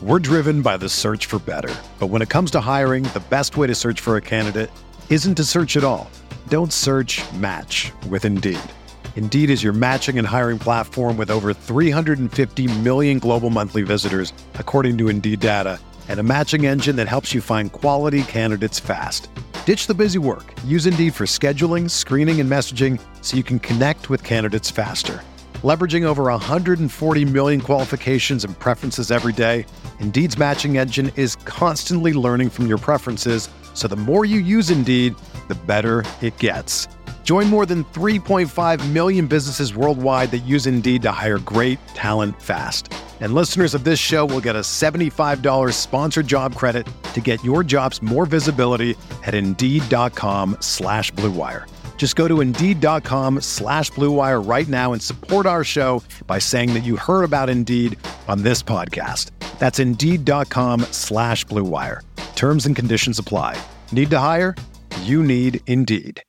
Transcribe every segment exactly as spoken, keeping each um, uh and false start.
We're driven by the search for better. But when it comes to hiring, the best way to search for a candidate isn't to search at all. Don't search, match with Indeed. Indeed is your matching and hiring platform with over three hundred fifty million global monthly visitors, according to Indeed data, and a matching engine that helps you find quality candidates fast. Ditch the busy work. Use Indeed for scheduling, screening, and messaging so you can connect with candidates faster. Leveraging over one hundred forty million qualifications and preferences every day, Indeed's matching engine is constantly learning from your preferences, so the more you use Indeed, the better it gets. Join more than three point five million businesses worldwide that use Indeed to hire great talent fast. And listeners of this show will get a seventy-five dollars sponsored job credit to get your jobs more visibility at Indeed.com slash Blue Wire. Just go to Indeed.com slash Blue Wire right now and support our show by saying that you heard about Indeed on this podcast. That's Indeed.com slash Blue Wire. Terms and conditions apply. Need to hire? You need Indeed.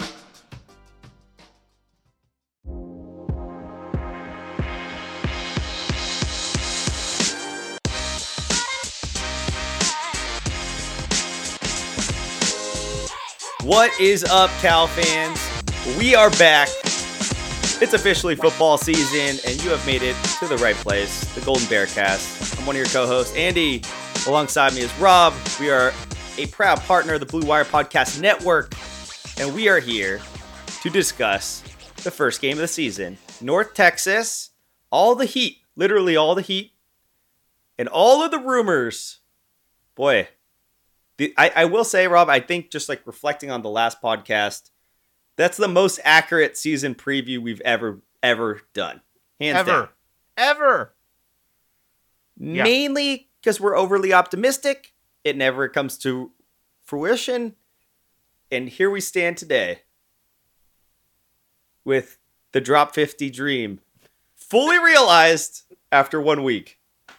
What is up, Cal fans? We are back. It's officially football season, and you have made it to the right place, the Golden Bear Cast. I'm one of your co-hosts, Andy. Alongside me is Rob. We are a proud partner of the Blue Wire Podcast Network, and we are here to discuss the first game of the season. North Texas, all the heat, literally all the heat, and all of the rumors. Boy, the, I, I will say, Rob, I think just like reflecting on the last podcast, that's the most accurate season preview we've ever, ever done. Hands ever. down. Ever. Yeah. Mainly because we're overly optimistic. It never comes to fruition. And here we stand today with the Drop fifty dream fully realized after one week.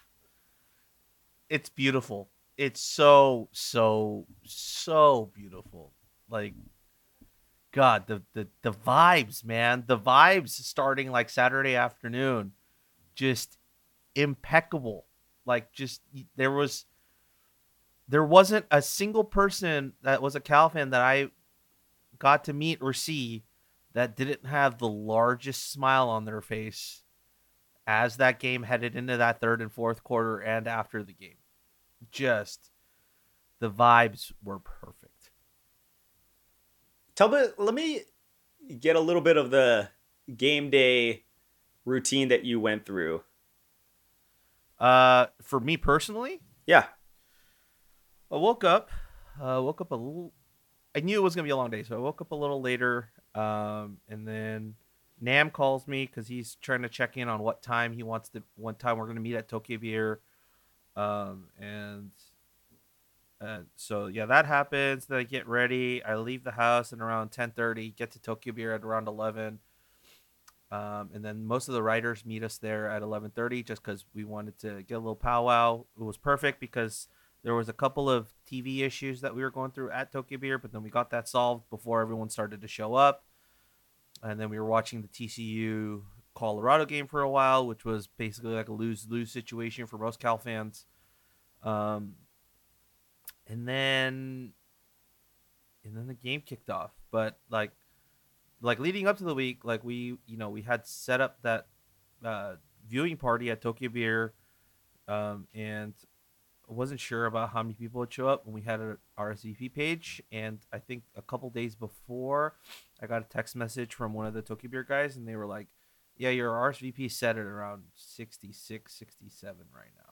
It's beautiful. It's so, so, so beautiful. Like, God, the, the, the vibes, man. The vibes starting like Saturday afternoon. Just impeccable. Like, just, there was, there wasn't a single person that was a Cal fan that I got to meet or see that didn't have the largest smile on their face as that game headed into that third and fourth quarter and after the game. Just, the vibes were perfect. Tell me, let me get a little bit of the game day routine that you went through. Uh, for me personally, yeah, I woke up, uh, woke up a little. I knew it was gonna be a long day, so I woke up a little later. Um, and then Nam calls me because he's trying to check in on what time he wants to. What time we're gonna meet at Tokyo Beer. Um, and uh, so yeah, that happens. Then I get ready. I leave the house and around ten thirty, get to Tokyo Beer at around eleven. Um, and then most of the writers meet us there at eleven thirty just because we wanted to get a little powwow. It was perfect because there was a couple of T V issues that we were going through at Tokyo Beer, but then we got that solved before everyone started to show up. And then we were watching the T C U Colorado game for a while, which was basically like a lose-lose situation for most Cal fans. Um, and then, and then the game kicked off. But like, like leading up to the week, like we, you know, we had set up that uh, viewing party at Tokyo Beer, um, and I wasn't sure about how many people would show up. And we had an R S V P page, and I think a couple days before, I got a text message from one of the Tokyo Beer guys, and they were like, yeah, your R S V P set at around sixty-six, sixty-seven right now.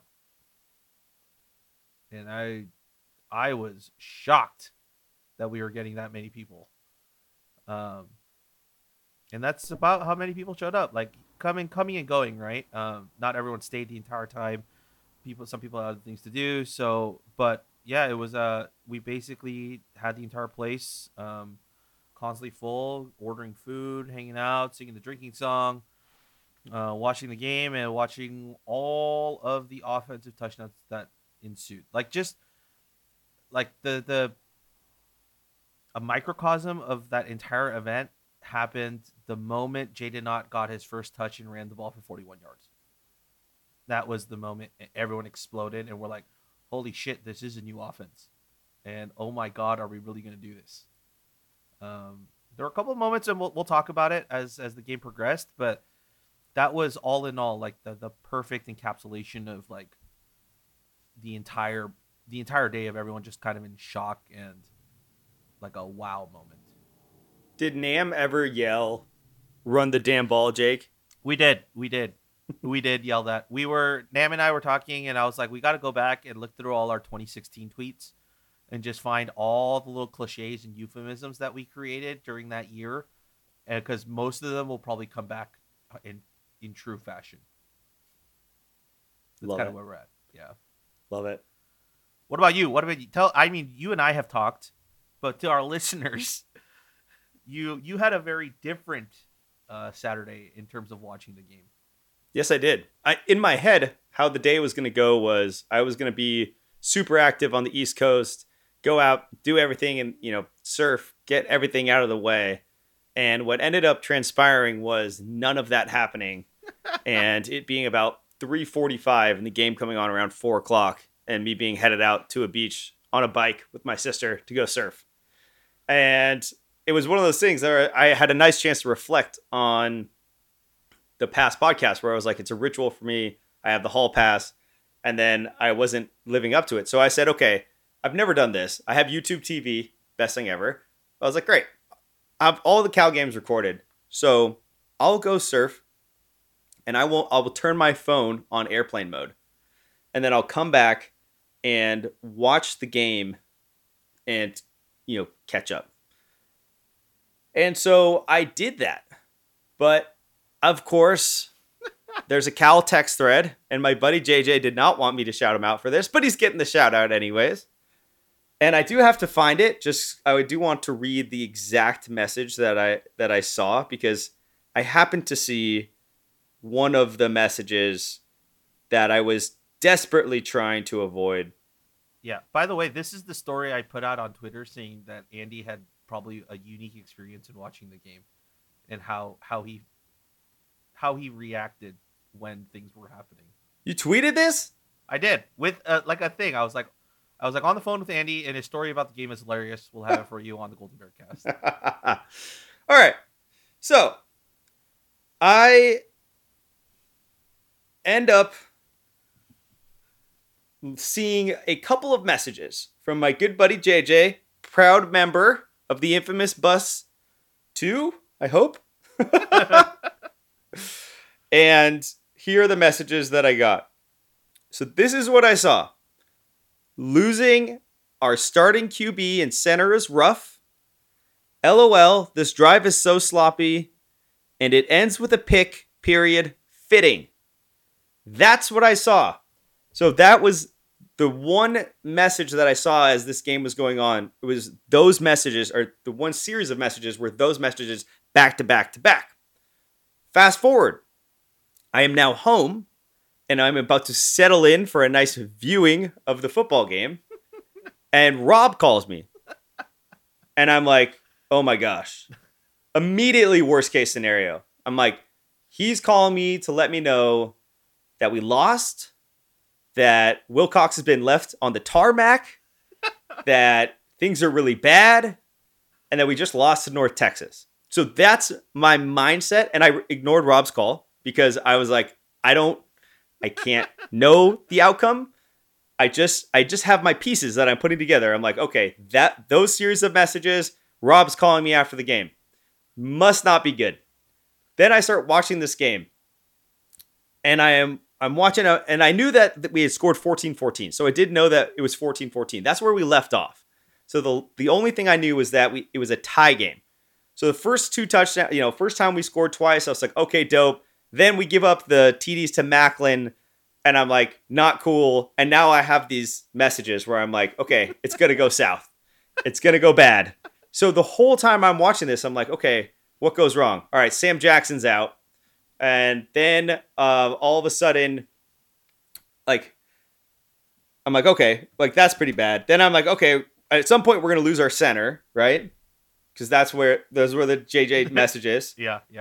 And I I was shocked that we were getting that many people. Um, and that's about how many people showed up. Like, coming coming and going, right? Um, not everyone stayed the entire time. People, some people had other things to do. So, but yeah, it was, uh, we basically had the entire place um, constantly full, ordering food, hanging out, singing the drinking song. Uh, watching the game and watching all of the offensive touchdowns that ensued. Like, just like the the a microcosm of that entire event happened the moment Jaden Ott got his first touch and ran the ball for forty-one yards. that was the moment everyone exploded, and we're like, "Holy shit, this is a new offense!" And oh my god, are we really going to do this? Um, there were a couple of moments, and we'll we'll talk about it as as the game progressed, but that was all in all like the the perfect encapsulation of like the entire the entire day of everyone just kind of in shock and like a wow moment. Did Nam ever yell, "Run the damn ball, Jake"? We did. We did. We did yell that. We were, Nam and I were talking, and I was like, we got to go back and look through all our twenty sixteen tweets and just find all the little cliches and euphemisms that we created during that year. And because most of them will probably come back in, in true fashion. That's Love kind of it. where we're at. Yeah. Love it. What about you? What about you? Tell, I mean, you and I have talked, but to our listeners, you, you had a very different uh, Saturday in terms of watching the game. Yes, I did. I in my head, how the day was going to go was I was going to be super active on the East Coast, go out, do everything, and you know, surf, get everything out of the way. And what ended up transpiring was none of that happening, and it being about three forty-five and the game coming on around four o'clock, and me being headed out to a beach on a bike with my sister to go surf. And it was one of those things that I had a nice chance to reflect on the past podcast where I was like, it's a ritual for me. I have the hall pass, and then I wasn't living up to it. So I said, okay, I've never done this. I have YouTube T V, best thing ever. I was like, great. I have all the Cal games recorded. So I'll go surf, and I will, I will turn my phone on airplane mode, and then I'll come back and watch the game and, you know, catch up. And so I did that. But of course, there's a Cal text thread, and my buddy J J did not want me to shout him out for this, but he's getting the shout out anyways. And I do have to find it. Just I do want to read the exact message that I that I saw, because I happened to see one of the messages that I was desperately trying to avoid. Yeah. By the way, this is the story I put out on Twitter saying that Andy had probably a unique experience in watching the game, and how how he how he reacted when things were happening. You tweeted this? I did, with uh, like a thing. I was like, I was like on the phone with Andy, and his story about the game is hilarious. We'll have it for you on the Golden Bear Cast. All right. So I end up seeing a couple of messages from my good buddy J J, proud member of the infamous Bus two, I hope. And here are the messages that I got. So this is what I saw. Losing our starting Q B and center is rough. LOL, this drive is so sloppy. And it ends with a pick, period, fitting. That's what I saw. So that was the one message that I saw as this game was going on. It was those messages, or the one series of messages were those messages back to back to back. Fast forward. I am now home, and I'm about to settle in for a nice viewing of the football game. And Rob calls me. And I'm like, oh my gosh. Immediately worst case scenario. I'm like, he's calling me to let me know that we lost, that Wilcox has been left on the tarmac, that things are really bad, and that we just lost to North Texas. So that's my mindset. And I ignored Rob's call because I was like, I don't, I can't know the outcome. I just, I just have my pieces that I'm putting together. I'm like, okay, that those series of messages, Rob's calling me after the game, must not be good. Then I start watching this game, and I am, I'm watching, a, and I knew that, that we had scored fourteen fourteen. So I did know that it was fourteen fourteen. That's where we left off. So the the only thing I knew was that we it was a tie game. So the first two touchdowns, you know, first time we scored twice, I was like, okay, dope. Then we give up the T Ds to Macklin, and I'm like, not cool. And now I have these messages where I'm like, okay, it's going to go south. It's going to go bad. So the whole time I'm watching this, I'm like, okay, what goes wrong? All right, Sam Jackson's out. And then uh, all of a sudden, like, I'm like, okay, like that's pretty bad. Then I'm like, okay, at some point we're going to lose our center, right? Because that's where, those were the J J messages. Yeah, yeah.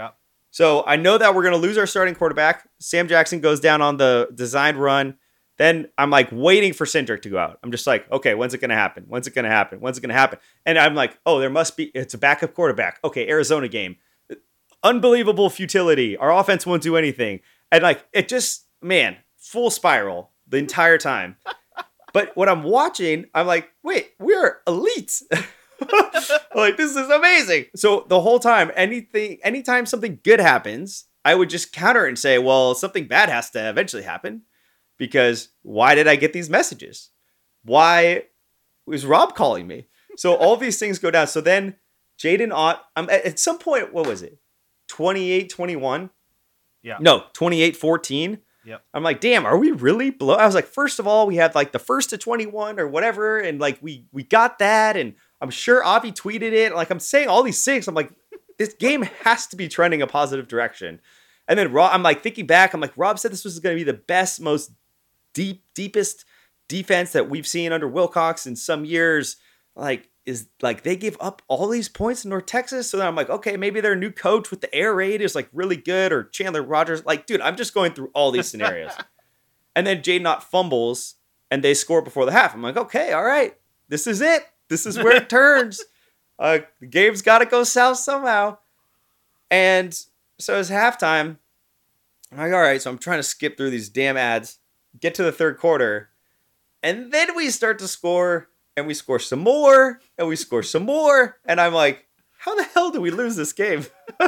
So I know that we're going to lose our starting quarterback. Sam Jackson goes down on the designed run. Then I'm like waiting for Cindric to go out. I'm just like, okay, when's it going to happen? When's it going to happen? When's it going to happen? And I'm like, oh, there must be, it's a backup quarterback. Okay, Arizona game. Unbelievable futility. Our offense won't do anything. And like, it just, man, full spiral the entire time. But when I'm watching, I'm like, wait, we're elite. Like, this is amazing. So the whole time, anything, anytime something good happens, I would just counter and say, well, something bad has to eventually happen. Because why did I get these messages? Why was Rob calling me? So all these things go down. So then Jaden Ott, I'm at, at some point, what was it? twenty-eight twenty-one? Yeah. No, twenty-eight fourteen. Yep. I'm like, damn, are we really blow? I was like, first of all, we had like the first to twenty-one or whatever. And like, we, we got that. And I'm sure Avi tweeted it. Like, I'm saying all these things. I'm like, this game has to be trending a positive direction. And then Rob, I'm like thinking back. I'm like, Rob said this was going to be the best, most deep, deepest defense that we've seen under Wilcox in some years. Like, is like they give up all these points in North Texas. So then I'm like, okay, maybe their new coach with the air raid is like really good, or Chandler Rogers. Like, dude, I'm just going through all these scenarios. And then Jaden Ott fumbles and they score before the half. I'm like, okay, all right, this is it. This is where it turns. Uh, the game's got to go south somehow. And so it's halftime. I'm like, all right, so I'm trying to skip through these damn ads, get to the third quarter, and then we start to score, and we score some more, and we score some more, and I'm like, how the hell do we lose this game?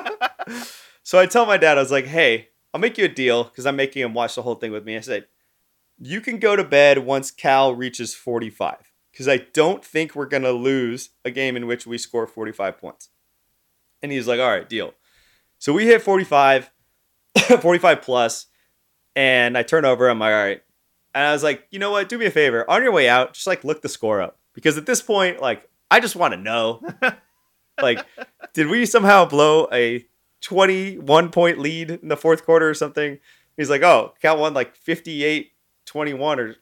So I tell my dad, I was like, hey, I'll make you a deal, because I'm making him watch the whole thing with me. I said, you can go to bed once Cal reaches forty-five, because I don't think we're going to lose a game in which we score forty-five points. And he's like, all right, deal. So we hit forty-five, forty-five plus, and I turn over. I'm like, all right. And I was like, you know what? Do me a favor. On your way out, just like look the score up. Because at this point, like, I just want to know. Like, did we somehow blow a twenty-one point lead in the fourth quarter or something? He's like, oh, Cal won like fifty-eight twenty-one or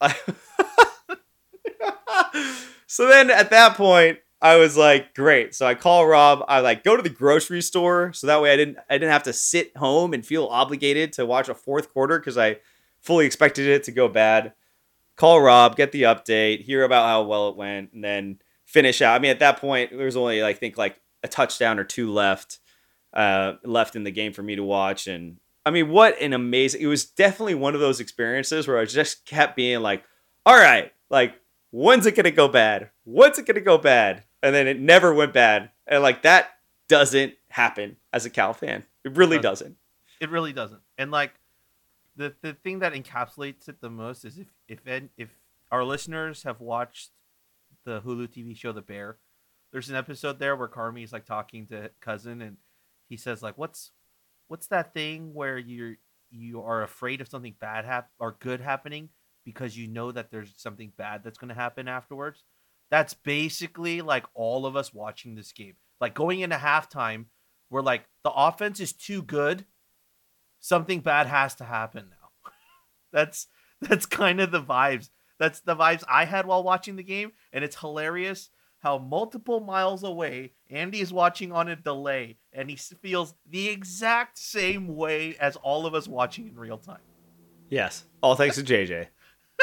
So then at that point, I was like, great. So I call Rob. I like go to the grocery store. So that way I didn't I didn't have to sit home and feel obligated to watch a fourth quarter because I fully expected it to go bad. Call Rob, get the update, hear about how well it went, and then finish out. I mean, at that point, there was only, I think, like a touchdown or two left, uh, left in the game for me to watch. And I mean, what an amazing, it was definitely one of those experiences where I just kept being like, all right, like, when's it going to go bad? When's it going to go bad? And then it never went bad. And like, that doesn't happen as a Cal fan. It really It doesn't. doesn't. It really doesn't. And like, the the thing that encapsulates it the most is if if if our listeners have watched the Hulu T V show The Bear, there's an episode there where Carmi's like talking to cousin, and he says like, "What's what's that thing where you're you are afraid of something bad hap- or good happening because you know that there's something bad that's going to happen afterwards?" That's basically like all of us watching this game. Like going into halftime, we're like, the offense is too good. Something bad has to happen now. that's that's kind of the vibes. That's the vibes I had while watching the game, and it's hilarious how multiple miles away Andy is watching on a delay, and he feels the exact same way as all of us watching in real time. Yes. All thanks to J J.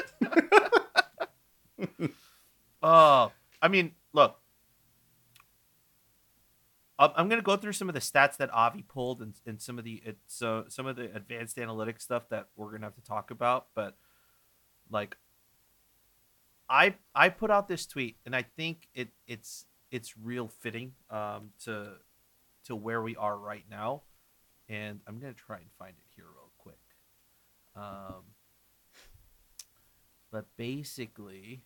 Oh, I mean, look. I'm going to go through some of the stats that Avi pulled and, and some of the so some of the advanced analytics stuff that we're going to have to talk about. But like, I I put out this tweet, and I think it it's it's real fitting um, to to where we are right now. And I'm going to try and find it here real quick. Um, but basically.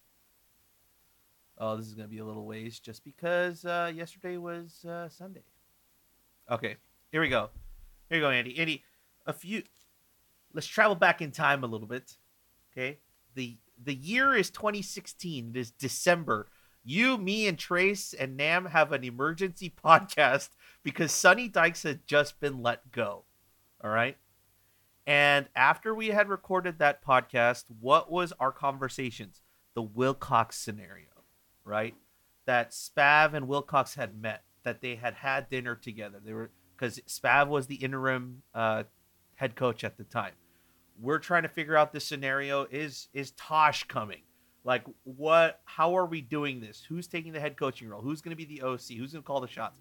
Oh, this is going to be a little ways just because uh, yesterday was uh, Sunday. Okay, here we go. Here you go, Andy. Andy, a few. Let's travel back in time a little bit. Okay, the the year is twenty sixteen. It is December. You, me, and Trace and Nam have an emergency podcast because Sonny Dykes had just been let go. All right. And after we had recorded that podcast, what was our conversations? The Wilcox scenario. Right, that Spav and Wilcox had met, that they had had dinner together. They were because Spav was the interim uh, head coach at the time. We're trying to figure out this scenario. Is is Tosh coming? Like, what? How are we doing this? Who's taking the head coaching role? Who's going to be the O C? Who's going to call the shots?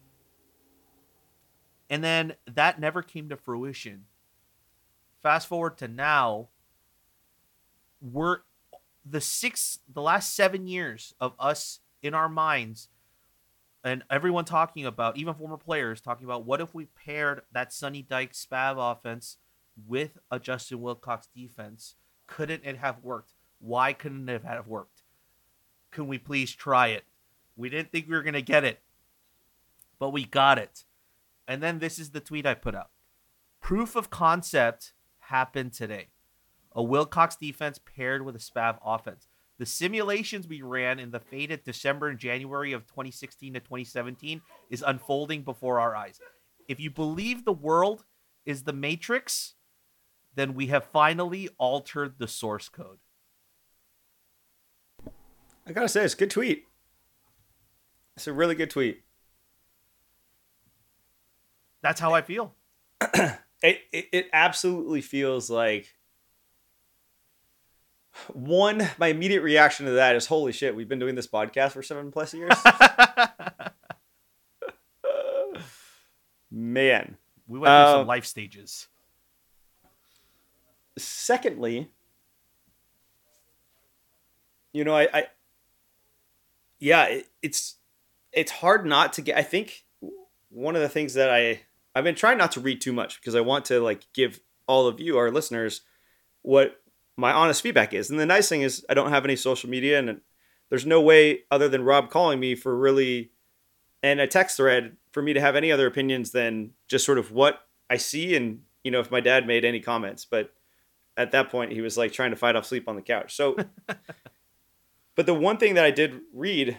And then that never came to fruition. Fast forward to now, we're the six, the last seven years of us in our minds, and everyone talking about, even former players talking about, what if we paired that Sonny Dyke Spav offense with a Justin Wilcox defense? Couldn't it have worked? Why couldn't it have worked? Can we please try it? We didn't think we were going to get it, but we got it. And then this is the tweet I put out. Proof of concept happened today. A Wilcox defense paired with a Spav offense. The simulations we ran in the faded December and January of twenty sixteen to twenty seventeen is unfolding before our eyes. If you believe the world is the Matrix, then we have finally altered the source code. I gotta say, it's a good tweet. It's a really good tweet. That's how I feel. it, it it absolutely feels like, one, my immediate reaction to that is, holy shit, we've been doing this podcast for seven plus years. Man. We went through um, some life stages. Secondly, you know, I, I yeah, it, it's it's hard not to get. I think one of the things that I I've been trying not to read too much, because I want to like give all of you, our listeners, what my honest feedback is. And the nice thing is I don't have any social media, and there's no way other than Rob calling me for really, and a text thread, for me to have any other opinions than just sort of what I see. And, you know, if my dad made any comments, but at that point he was like trying to fight off sleep on the couch. So, but the one thing that I did read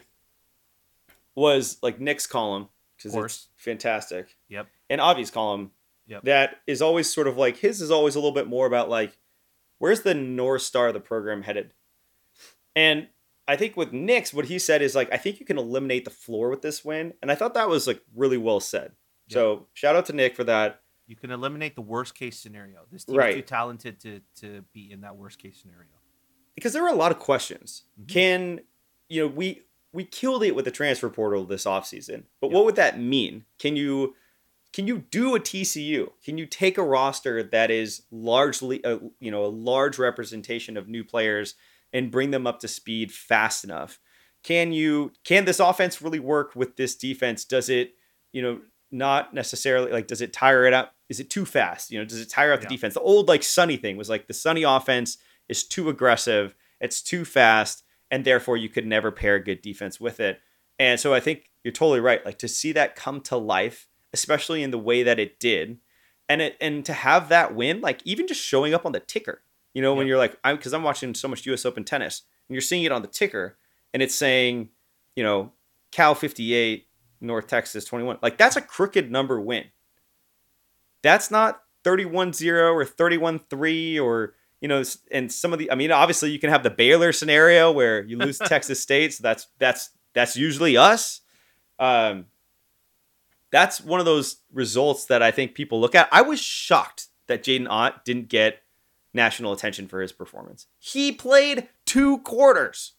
was like Nick's column, because it's fantastic. Yep. And Avi's column. Yep. That is always sort of like, his is always a little bit more about like, where's the North Star of the program headed? And I think with Nick's, what he said is like, I think you can eliminate the floor with this win. And I thought that was like really well said. Yep. So shout out to Nick for that. You can eliminate the worst case scenario. This team's right. too talented to, to be in that worst case scenario. Because there were a lot of questions. Mm-hmm. Can, you know, we we killed it with the transfer portal this offseason. But yep. what would that mean? Can you can you do a T C U? Can you take a roster that is largely, a, you know, a large representation of new players and bring them up to speed fast enough? Can you, can this offense really work with this defense? Does it, you know, not necessarily like, does it tire it out? Is it too fast? You know, does it tire out the yeah. defense? The old like Sonny thing was like the Sonny offense is too aggressive. It's too fast. And therefore you could never pair good defense with it. And so I think you're totally right. Like to see that come to life, especially in the way that it did. And it, and to have that win, like even just showing up on the ticker, you know, yeah. when you're like, I'm, cause I'm watching so much U S Open tennis and you're seeing it on the ticker and it's saying, you know, Cal fifty-eight, North Texas twenty-one. Like that's a crooked number win. That's not thirty-one zero or thirty-one three or, you know, and some of the, I mean, obviously you can have the Baylor scenario where you lose to Texas State. So that's, that's, that's usually us. Um, that's one of those results that I think people look at. I was shocked that Jaden Ott didn't get national attention for his performance. He played two quarters.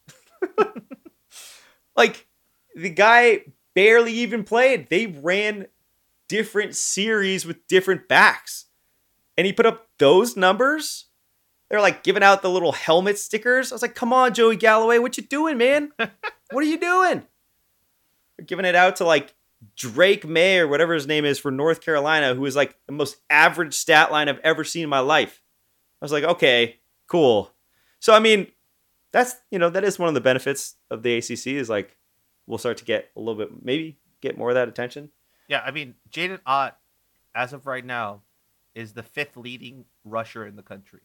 Like the guy barely even played. They ran different series with different backs. And he put up those numbers. They're like giving out the little helmet stickers. I was like, come on, Joey Galloway. What you doing, man? What are you doing? They're giving it out to like Drake May or whatever his name is for North Carolina, who is like the most average stat line I've ever seen in my life. I was like, okay, cool. So, I mean, that's, you know, that is one of the benefits of the A C C is like, we'll start to get a little bit, maybe get more of that attention. Yeah. I mean, Jaden Ott, as of right now, is the fifth leading rusher in the country.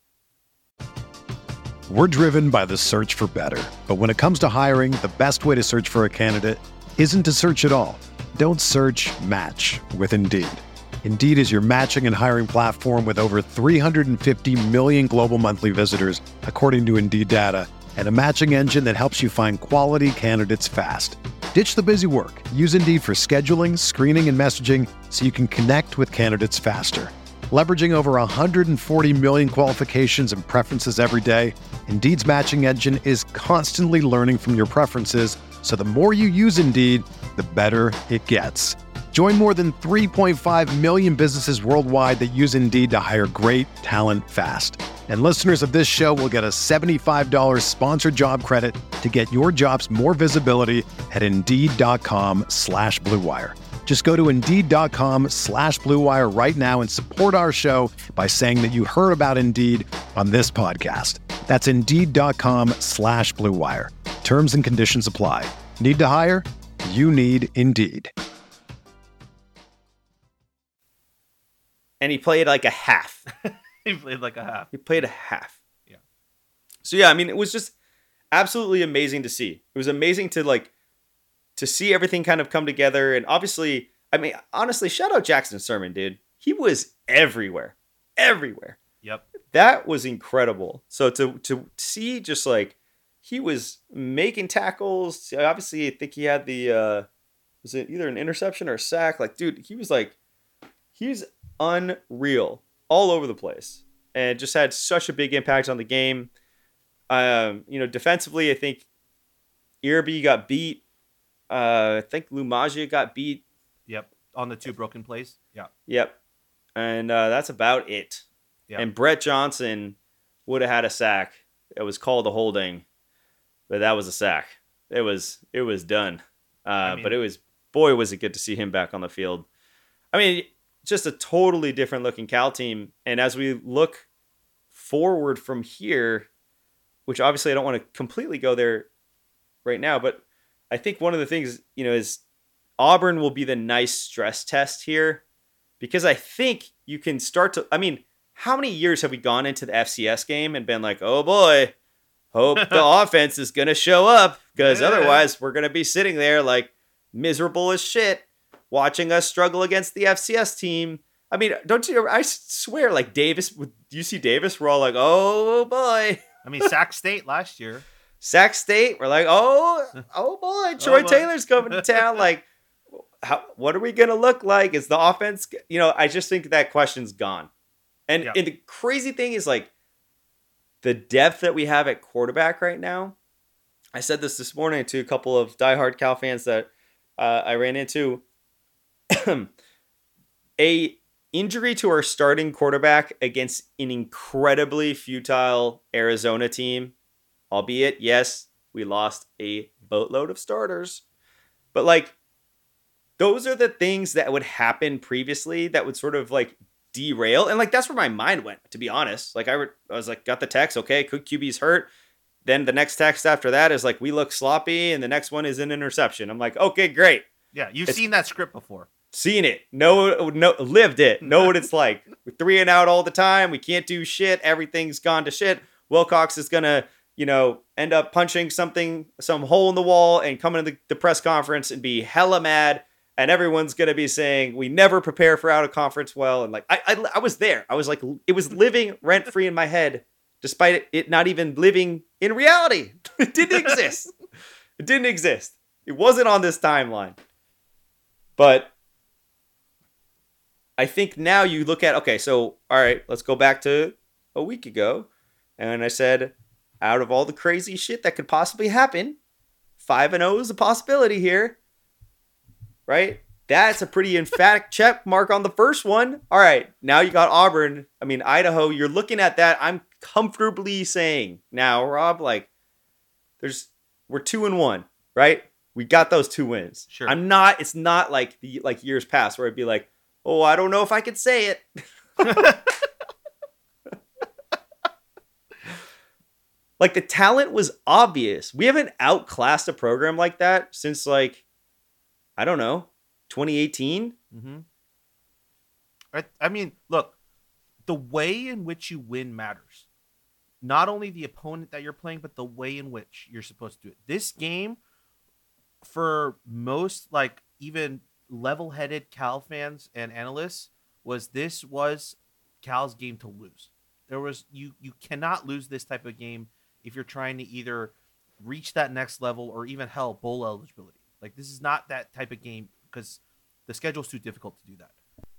We're driven by the search for better. But when it comes to hiring, the best way to search for a candidate isn't to search at all. Don't search, match with Indeed. Indeed is your matching and hiring platform with over three hundred fifty million global monthly visitors, according to Indeed data, and a matching engine that helps you find quality candidates fast. Ditch the busy work. Use Indeed for scheduling, screening, and messaging so you can connect with candidates faster. Leveraging over one hundred forty million qualifications and preferences every day, Indeed's matching engine is constantly learning from your preferences, so the more you use Indeed, the better it gets. Join more than three point five million businesses worldwide that use Indeed to hire great talent fast. And listeners of this show will get a seventy-five dollars sponsored job credit to get your jobs more visibility at Indeed.com slash Blue Wire. Just go to Indeed.com slash Blue Wire right now and support our show by saying that you heard about Indeed on this podcast. That's Indeed.com slash Blue Wire. Terms and conditions apply. Need to hire? You need Indeed. And he played like a half. He played like a half. He played a half. Yeah. So yeah, I mean, it was just absolutely amazing to see. It was amazing to like to see everything kind of come together. And obviously, I mean, honestly, shout out Jackson Sermon, dude. He was everywhere, everywhere. Yep. That was incredible. So to to see just like he was making tackles. Obviously, I think he had the uh, was it either an interception or a sack? Like, dude, he was like he's unreal all over the place, and just had such a big impact on the game. Um, you know, defensively, I think Irby got beat. Uh, I think Lumagia got beat. Yep. On the two broken plays. Yeah. Yep. And uh, that's about it. Yep. And Brett Johnson would have had a sack. It was called a holding, but that was a sack. It was it was done. Uh, I mean, but it was boy was it good to see him back on the field. I mean, just a totally different looking Cal team. And as we look forward from here, which obviously I don't want to completely go there right now, but I think one of the things, you know, is Auburn will be the nice stress test here, because I think you can start to, I mean, how many years have we gone into the F C S game and been like, oh boy, hope the offense is going to show up, because yeah. otherwise we're going to be sitting there like miserable as shit watching us struggle against the F C S team. I mean, don't you, I swear, like Davis, with U C Davis, we're all like, oh boy. I mean, Sac State last year. Sac State, we're like, oh, oh boy, Troy oh, boy. Taylor's coming to town. Like, how, what are we going to look like? Is the offense, you know, I just think that question's gone. And, yeah. and the crazy thing is, like, the depth that we have at quarterback right now. I said this this morning to a couple of diehard Cal fans that uh, I ran into. A injury to our starting quarterback against an incredibly futile Arizona team, albeit, yes, we lost a boatload of starters, but like, those are the things that would happen previously that would sort of like derail. And like, that's where my mind went, to be honest. Like I, re- I was like, got the text. Okay. Could Q B's hurt. Then the next text after that is like, we look sloppy. And the next one is an interception. I'm like, okay, great. Yeah. You've It's- seen that script before. Seen it. Know, no, lived it. Know what it's like. We're three and out all the time. We can't do shit. Everything's gone to shit. Wilcox is going to, you know, end up punching something, some hole in the wall and come into the, the press conference and be hella mad. And everyone's going to be saying, we never prepare for out of conference well. And like, I, I, I was there. I was like, it was living rent free in my head, despite it, it not even living in reality. It didn't exist. It didn't exist. It wasn't on this timeline. But I think now you look at, okay, so, all right, let's go back to a week ago. And I said, out of all the crazy shit that could possibly happen, five and oh is a possibility here. Right? That's a pretty emphatic check mark on the first one. All right, now you got Auburn. I mean, Idaho, you're looking at that. I'm comfortably saying now, Rob, like, there's, we're two and one, right? We got those two wins. Sure. I'm not, it's not like the, like years past where I'd be like, oh, I don't know if I could say it. Like, the talent was obvious. We haven't outclassed a program like that since, like, I don't know, twenty eighteen? Mm-hmm. I, I mean, look, the way in which you win matters. Not only the opponent that you're playing, but the way in which you're supposed to do it. This game, for most, like, even level-headed Cal fans and analysts, was this was Cal's game to lose. There was you you cannot lose this type of game if you're trying to either reach that next level or even hell bowl eligibility. Like this is not that type of game because the schedule's too difficult to do that.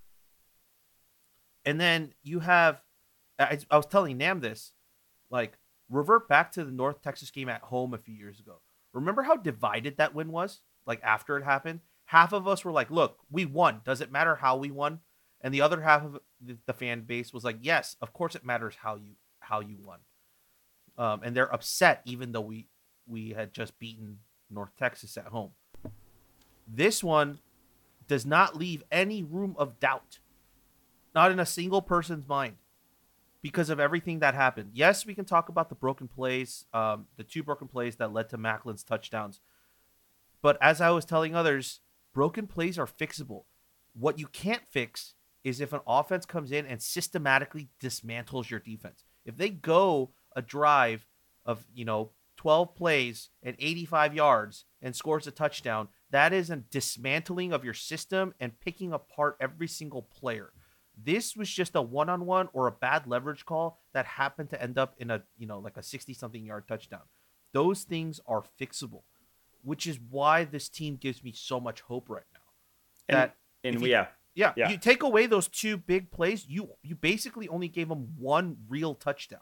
And then you have, I, I was telling Nam this, like revert back to the North Texas game at home a few years ago. Remember how divided that win was? Like after it happened, half of us were like, look, we won. Does it matter how we won? And the other half of the fan base was like, yes, of course it matters how you how you won. Um, and they're upset even though we we had just beaten North Texas at home. This one does not leave any room of doubt. Not in a single person's mind because of everything that happened. Yes, we can talk about the broken plays, um, the two broken plays that led to Macklin's touchdowns. But as I was telling others, broken plays are fixable. What you can't fix is if an offense comes in and systematically dismantles your defense. If they go a drive of, you know, twelve plays and eighty-five yards and scores a touchdown, that is a dismantling of your system and picking apart every single player. This was just a one-on-one or a bad leverage call that happened to end up in a, you know, like a sixty-something yard touchdown. Those things are fixable, which is why this team gives me so much hope right now. And, that and you, yeah, yeah, yeah, you take away those two big plays, you you basically only gave them one real touchdown.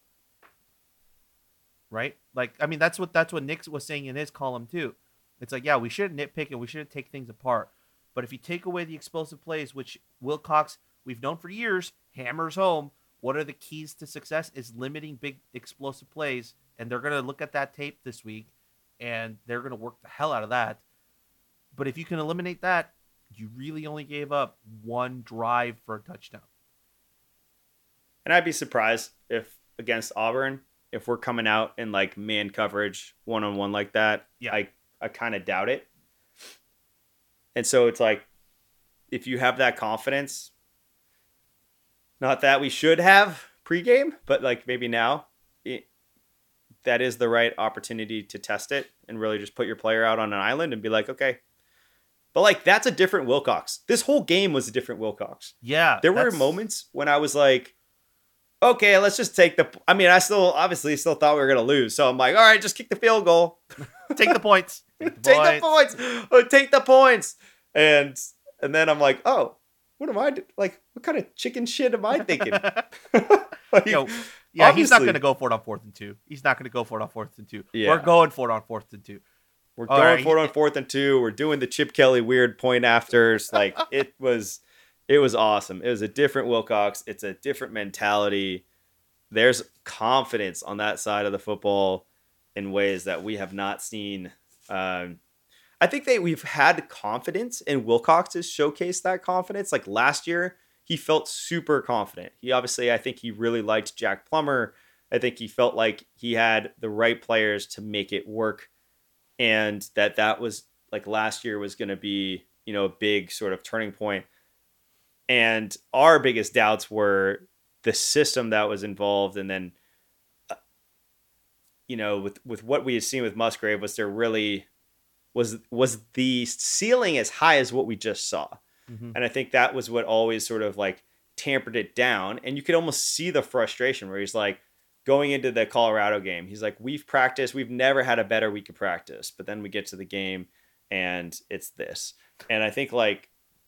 Right? Like, I mean, that's what that's what Nick was saying in his column too. It's like, yeah, we shouldn't nitpick and we shouldn't take things apart. But if you take away the explosive plays, which Wilcox, we've known for years, hammers home, what are the keys to success is limiting big explosive plays. And they're going to look at that tape this week and they're going to work the hell out of that. But if you can eliminate that, you really only gave up one drive for a touchdown. And I'd be surprised if against Auburn, if we're coming out in like man coverage one-on-one like that. Yeah. I, I kind of doubt it. And so it's like, if you have that confidence, not that we should have pregame, but like maybe now, it, that is the right opportunity to test it and really just put your player out on an island and be like, okay. But like, that's a different Wilcox. This whole game was a different Wilcox. Yeah. There were moments when I was like, okay, let's just take the, I mean, I still obviously still thought we were going to lose. So I'm like, all right, just kick the field goal. Take the points. Take the take points. The points. Oh, take the points. And, and then I'm like, oh, what am I, do- like, what kind of chicken shit am I thinking? Like, Yo, yeah, he's not going to go for it on fourth and two. He's not going to go for it on fourth and two. Yeah. We're going for it on fourth and two. We're All going right. for it on fourth and two. We're doing the Chip Kelly weird point afters. Like, it was, it was awesome. It was a different Wilcox. It's a different mentality. There's confidence on that side of the football in ways that we have not seen. Um, I think that we've had confidence, and Wilcox has showcased that confidence. Like last year, he felt super confident. He obviously, I think he really liked Jack Plummer. I think he felt like he had the right players to make it work, and that that was like last year was going to be, you know, a big sort of turning point. And our biggest doubts were the system that was involved. And then, uh, you know, with, with what we had seen with Musgrave, was there really, was, was the ceiling as high as what we just saw? Mm-hmm. And I think that was what always sort of like tampered it down. And you could almost see the frustration where he's like going into the Colorado game. He's like, we've practiced, we've never had a better week of practice, but then we get to the game and it's this. And I think like,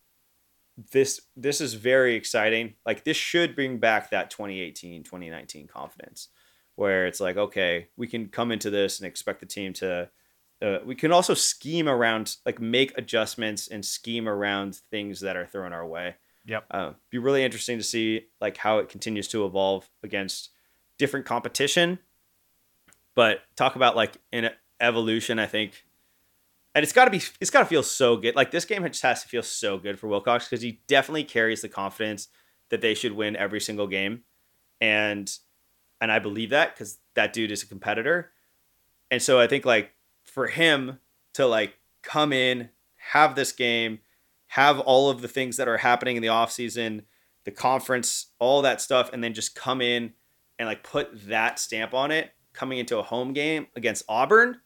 This this is very exciting. Like this should bring back that twenty eighteen, twenty nineteen confidence where it's like, okay, we can come into this and expect the team to, uh, we can also scheme around, like make adjustments and scheme around things that are thrown our way. Yep. Uh, be really interesting to see like how it continues to evolve against different competition. But talk about like in evolution, I think. And it's got to be, it's got to feel so good. Like this game just has to feel so good for Wilcox because he definitely carries the confidence that they should win every single game. And, and I believe that because that dude is a competitor. And so I think like for him to like come in, have this game, have all of the things that are happening in the offseason, the conference, all that stuff, and then just come in and like put that stamp on it coming into a home game against Auburn.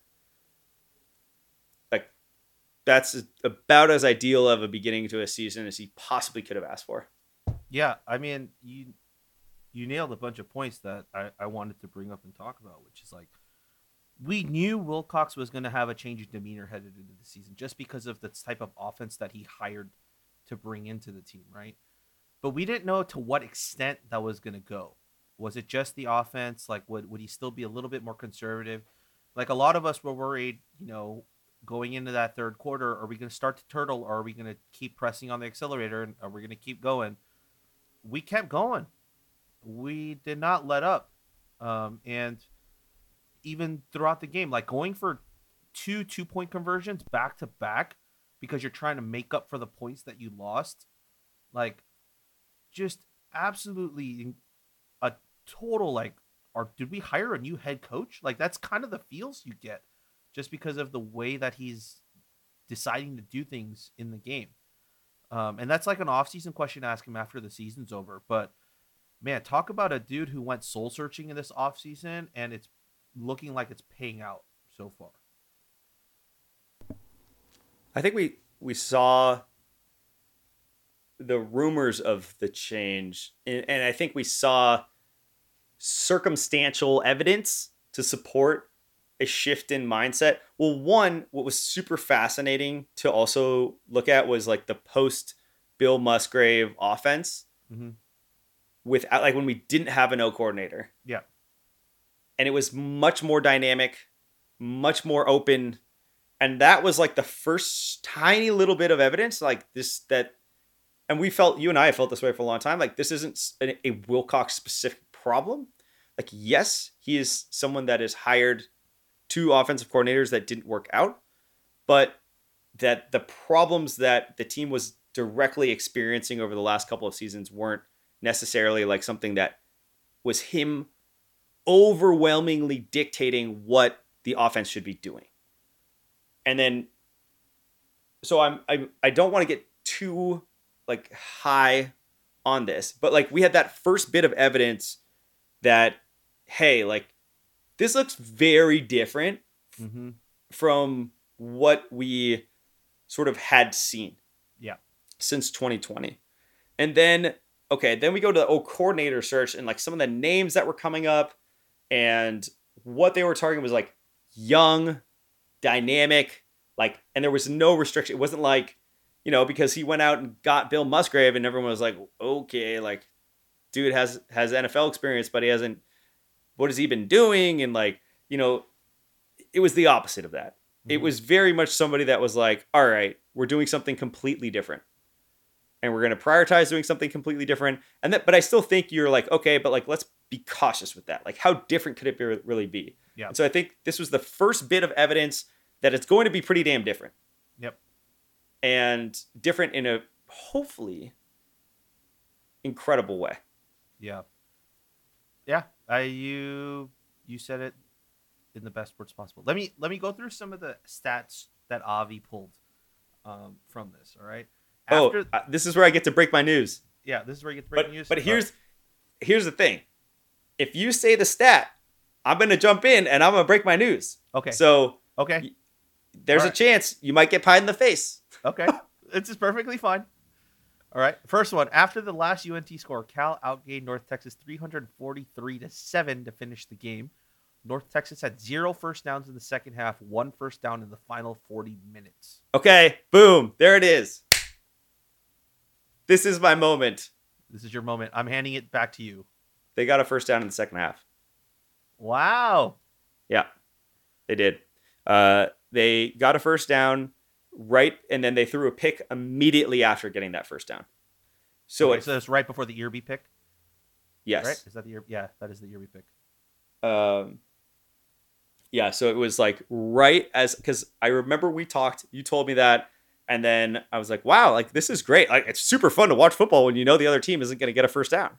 That's about as ideal of a beginning to a season as he possibly could have asked for. Yeah, I mean, you you nailed a bunch of points that I, I wanted to bring up and talk about, which is like, we knew Wilcox was going to have a change in demeanor headed into the season just because of the type of offense that he hired to bring into the team, right? But we didn't know to what extent that was going to go. Was it just the offense? Like, would, would he still be a little bit more conservative? Like, a lot of us were worried, you know, going into that third quarter, are we going to start to turtle, or are we going to keep pressing on the accelerator, and are we going to keep going? We kept going. We did not let up. Um, and even throughout the game, like going for two two-point conversions back to back because you're trying to make up for the points that you lost, like, just absolutely a total, like, or did we hire a new head coach? Like, that's kind of the feels you get just because of the way that he's deciding to do things in the game. Um, and that's like an off-season question to ask him after the season's over. But, man, talk about a dude who went soul-searching in this off-season, and it's looking like it's paying out so far. I think we, we saw the rumors of the change, and, and I think we saw circumstantial evidence to support a shift in mindset. Well, one, what was super fascinating to also look at was like the post Bill Musgrave offense Mm-hmm. without, like, when we didn't have an O coordinator. Yeah. And it was much more dynamic, much more open. And that was like the first tiny little bit of evidence like this, that, and we felt, you and I have felt this way for a long time. Like, this isn't a, a Wilcox specific problem. Like, yes, he is someone that has hired two offensive coordinators that didn't work out, but that the problems that the team was directly experiencing over the last couple of seasons weren't necessarily like something that was him overwhelmingly dictating what the offense should be doing. And then, so I'm, I, I don't want to get too like high on this, but like we had that first bit of evidence that, hey, like this looks very different Mm-hmm. from what we sort of had seen. Yeah. Since twenty twenty. And then, okay, then we go to the O coordinator search, and like some of the names that were coming up and what they were targeting was like young, dynamic, like, and there was no restriction. It wasn't like, you know, because he went out and got Bill Musgrave and everyone was like, okay, like, dude has, has N F L experience, but he hasn't, what has he been doing? And like, you know, it was the opposite of that. Mm-hmm. It was very much somebody that was like, all right, we're doing something completely different. And we're going to prioritize doing something completely different. And that, but I still think you're like, okay, but like, let's be cautious with that. Like, how different could it be, really be? Yeah. And so I think this was the first bit of evidence that it's going to be pretty damn different. Yep. And different in a hopefully incredible way. Yeah. Yeah. I, you, you said it in the best words possible. Let me, let me go through some of the stats that Avi pulled um, from this. All right. After, oh, uh, this is where I get to break my news. Yeah, this is where you get to break but, news. But here's here's the thing. If you say the stat, I'm going to jump in and I'm going to break my news. Okay. So okay, y- there's right. a chance you might get pied in the face. Okay. This is perfectly fine. All right. First one. After the last U N T score, Cal outgained North Texas three forty-three to seven to finish the game. North Texas had zero first downs in the second half, one first down in the final forty minutes. Okay. Boom. There it is. This is my moment. This is your moment. I'm handing it back to you. They got a first down in the second half. Wow. Yeah, they did. Uh, they got a first down right, and then they threw a pick immediately after getting that first down. So, okay, it, so it's right before the Irby pick? Yes. Right? Is that the Irby? Yeah, that is the Irby pick. Um. Yeah, so it was like right as, because I remember we talked, you told me that, and then I was like, wow, like this is great. Like it's super fun to watch football when you know the other team isn't going to get a first down.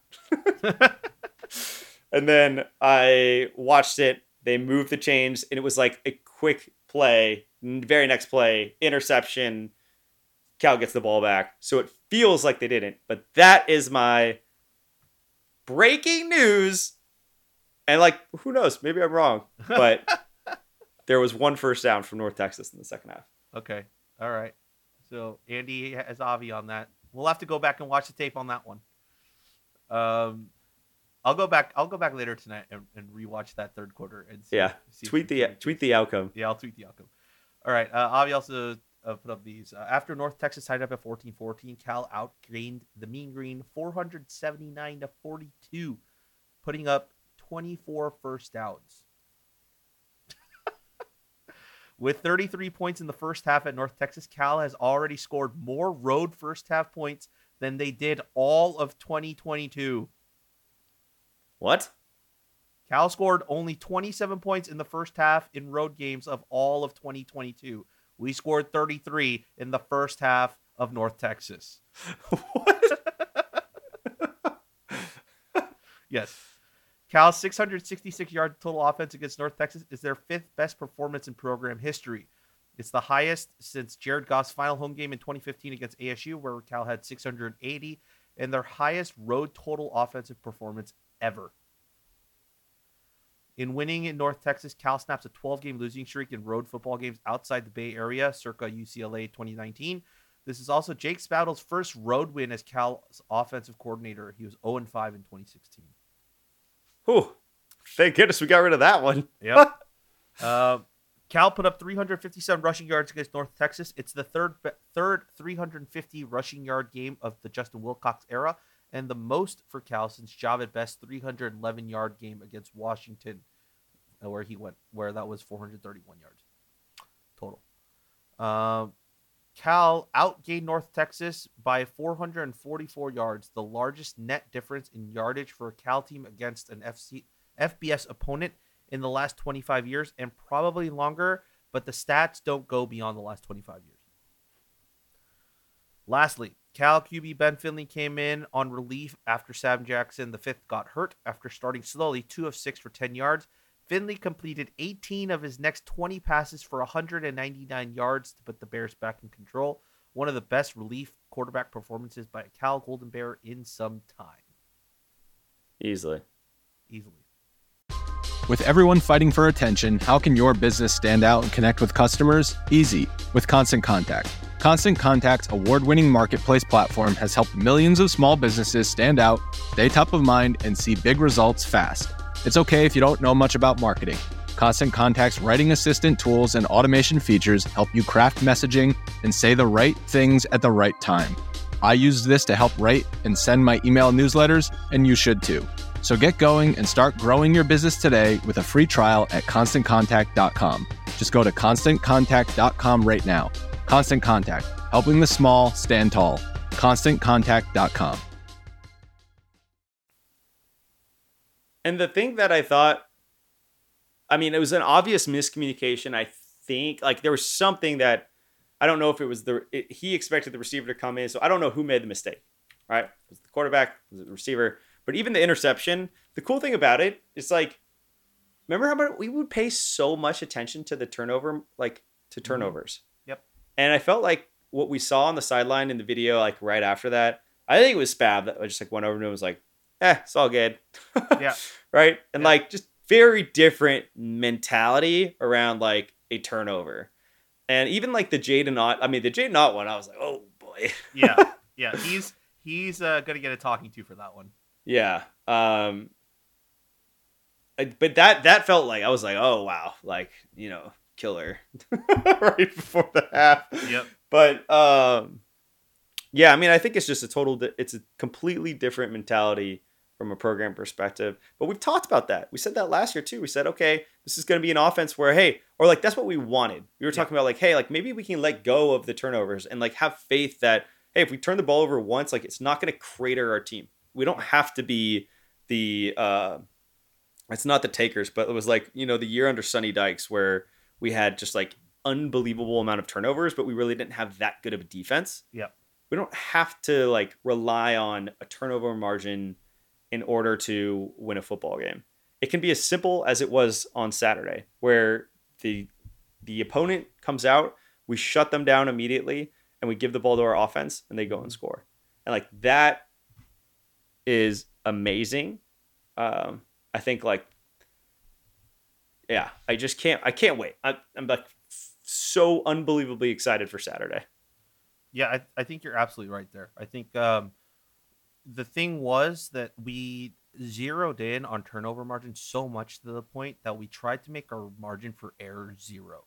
And then I watched it. They moved the chains, and it was like a quick play. Very next play, interception. Cal gets the ball back. So it feels like they didn't. But that is my breaking news. And like, who knows? Maybe I'm wrong. But there was one first down from North Texas in the second half. Okay. All right. So Andy has Avi on that. We'll have to go back and watch the tape on that one. Um, I'll go back. I'll go back later tonight and, and rewatch that third quarter and see. Yeah, see tweet the tweet the outcome. Yeah, I'll tweet the outcome. All right. Uh, Avi also uh, put up these. Uh, after North Texas tied up at fourteen fourteen, Cal outgained the Mean Green four seventy-nine to forty-two, putting up twenty-four first downs. With thirty-three points in the first half at North Texas, Cal has already scored more road first half points than they did all of twenty twenty-two. What? Cal scored only twenty-seven points in the first half in road games of all of twenty twenty-two. We scored thirty-three in the first half of North Texas. What? Yes. Cal's six hundred sixty-six yard total offense against North Texas is their fifth best performance in program history. It's the highest since Jared Goff's final home game in twenty fifteen against A S U, where Cal had six hundred eighty, and their highest road total offensive performance ever. In winning in North Texas, Cal snaps a twelve-game losing streak in road football games outside the Bay Area, circa U C L A twenty nineteen. This is also Jake Spattle's first road win as Cal's offensive coordinator. He was oh and five in twenty sixteen. Whew. Thank goodness we got rid of that one. Yep. uh, Cal put up three hundred fifty-seven rushing yards against North Texas. It's the third third three hundred fifty rushing yard game of the Justin Wilcox era, and the most for Cal since Javed Best's three hundred eleven yard game against Washington, where he went, where that was four hundred thirty-one yards total. Um, Cal outgained North Texas by four hundred forty-four yards, the largest net difference in yardage for a Cal team against an F C, F B S opponent in the last twenty-five years, and probably longer, but the stats don't go beyond the last twenty-five years. Lastly, Cal Q B Ben Finley came in on relief after Sam Jackson the fifth got hurt. After starting slowly, two of six for ten yards. Finley completed eighteen of his next twenty passes for one hundred ninety-nine yards to put the Bears back in control. One of the best relief quarterback performances by a Cal Golden Bear in some time. Easily. Easily. With everyone fighting for attention, how can your business stand out and connect with customers? Easy, with Constant Contact. Constant Contact's award-winning marketplace platform has helped millions of small businesses stand out, stay top of mind, and see big results fast. It's okay if you don't know much about marketing. Constant Contact's writing assistant tools and automation features help you craft messaging and say the right things at the right time. I use this to help write and send my email newsletters, and you should too. So get going and start growing your business today with a free trial at constant contact dot com. Just go to constant contact dot com right now. Constant Contact, helping the small stand tall. constant contact dot com. And the thing that I thought, I mean, it was an obvious miscommunication. I think like there was something that I don't know if it was the, it, he expected the receiver to come in. So I don't know who made the mistake, right? Was it the quarterback? Was it the receiver? But even the interception, the cool thing about it is like, remember how much we would pay so much attention to the turnover, like to turnovers. Yep. And I felt like what we saw on the sideline in the video, like right after that, I think it was Spab that just like went over and was like, eh, it's all good. Yeah. Right. And yeah. like just very different mentality around like a turnover. And even like the Jaden Ott, I mean, the Jaden Ott one, I was like, oh boy. yeah. Yeah. He's, he's uh, going to get a talking to for that one. Yeah. Um, I, but that, that felt like, I was like, oh, wow. Like, you know, killer right before the half. Yep. But, um, yeah, I mean, I think it's just a total, it's a completely different mentality from a program perspective. But we've talked about that. We said that last year too. We said, okay, this is going to be an offense where, hey, or like, that's what we wanted. We were talking yeah. about like, hey, like maybe we can let go of the turnovers and like have faith that, hey, if we turn the ball over once, like it's not going to crater our team. We don't have to be the, uh, it's not the takers, but it was like, you know, the year under Sonny Dykes where we had just like unbelievable amount of turnovers, but we really didn't have that good of a defense. Yeah. We don't have to like rely on a turnover margin in order to win a football game. It can be as simple as it was on Saturday, where the the opponent comes out, we shut them down immediately, and we give the ball to our offense, and they go and score. And like that is amazing. Um, I think like, yeah, I just can't. I can't wait. I, I'm like so unbelievably excited for Saturday. Yeah, I, I think you're absolutely right there. I think um, the thing was that we zeroed in on turnover margin so much to the point that we tried to make our margin for error zero.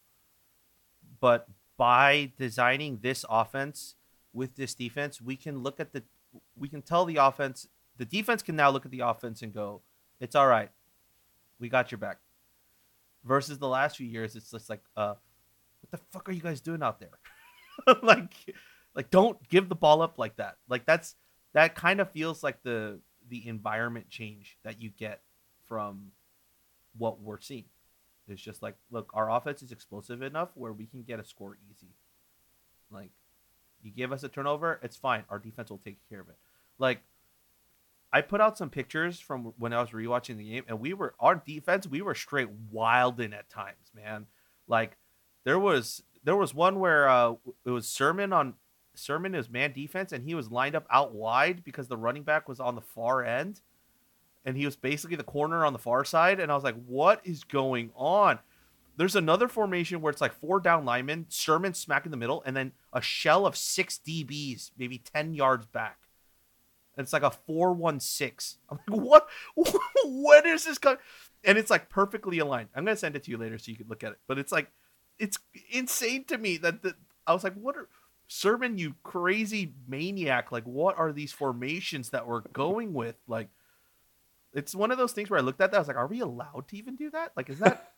But by designing this offense with this defense, we can look at the, we can tell the offense, the defense can now look at the offense and go, it's all right. We got your back. Versus the last few years, it's just like, uh, what the fuck are you guys doing out there? like, like don't give the ball up like that. Like that's, that kind of feels like the, the environment change that you get from what we're seeing. It's just like, look, our offense is explosive enough where we can get a score easy. Like, you give us a turnover, it's fine. Our defense will take care of it. Like, I put out some pictures from when I was rewatching the game, and we were, our defense, we were straight wilding at times, man. Like, there was there was one where uh, it was Sermon on Sermon is man defense, and he was lined up out wide because the running back was on the far end. And he was basically the corner on the far side. And I was like, what is going on? There's another formation where it's like four down linemen, Sermon smack in the middle, and then a shell of six D Bs, maybe ten yards back. And it's like a four one six. I'm like, what? What is this guy? And it's like perfectly aligned. I'm going to send it to you later so you can look at it. But it's like, it's insane to me that the, I was like, what are, Sermon, you crazy maniac. Like, what are these formations that we're going with? Like, it's one of those things where I looked at that. I was like, are we allowed to even do that? Like, is that,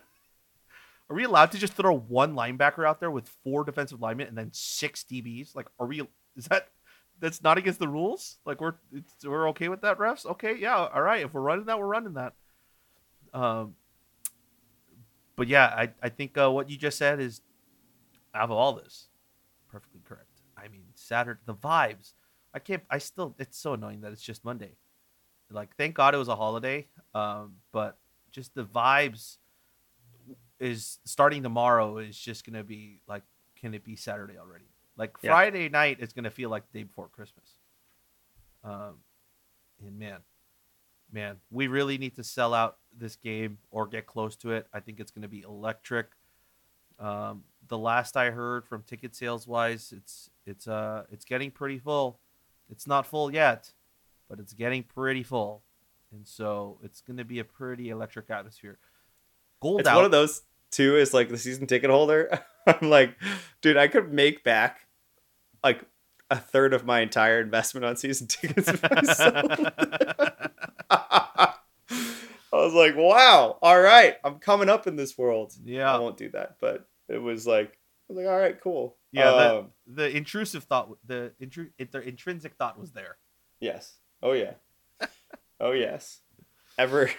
are we allowed to just throw one linebacker out there with four defensive linemen and then six D Bs? Like, are we, is that, that's not against the rules? Like, we're, it's, we're okay with that, refs? Okay. Yeah. All right. If we're running that, we're running that. Um, but yeah, I, I think uh, what you just said is, out of all this, perfectly correct. I mean, Saturday, the vibes, I can't, I still, it's so annoying that it's just Monday. Like, thank God it was a holiday, um, but just the vibes is starting tomorrow is just going to be like, can it be Saturday already? Like, yeah. Friday night is going to feel like the day before Christmas. Um, and man, man, we really need to sell out this game or get close to it. I think it's going to be electric. Um, the last I heard from ticket sales wise, it's, it's, uh, it's getting pretty full. It's not full yet, but it's getting pretty full. And so it's going to be a pretty electric atmosphere. Gold it's out. One of those, too, is like the season ticket holder. I'm like, dude, I could make back like a third of my entire investment on season tickets if I sold. I was like, wow, all right, I'm coming up in this world. Yeah. I won't do that. But it was like, I was like, all right, cool. Yeah, um, the, the intrusive thought, the, intru- the intrinsic thought was there. Yes. Oh, yeah. Oh, yes. Ever.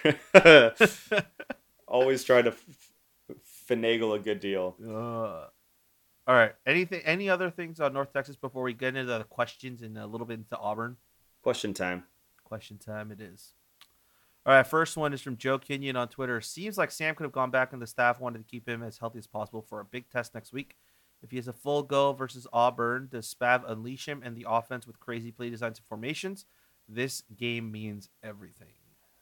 Always try to f- finagle a good deal. Uh, all right. Anything? Any other things on North Texas before we get into the questions and a little bit into Auburn? Question time. Question time it is. All right. First one is from Joe Kenyon on Twitter. Seems like Sam could have gone back and the staff wanted to keep him as healthy as possible for a big test next week. If he has a full go versus Auburn, does Spav unleash him and the offense with crazy play designs and formations? This game means everything.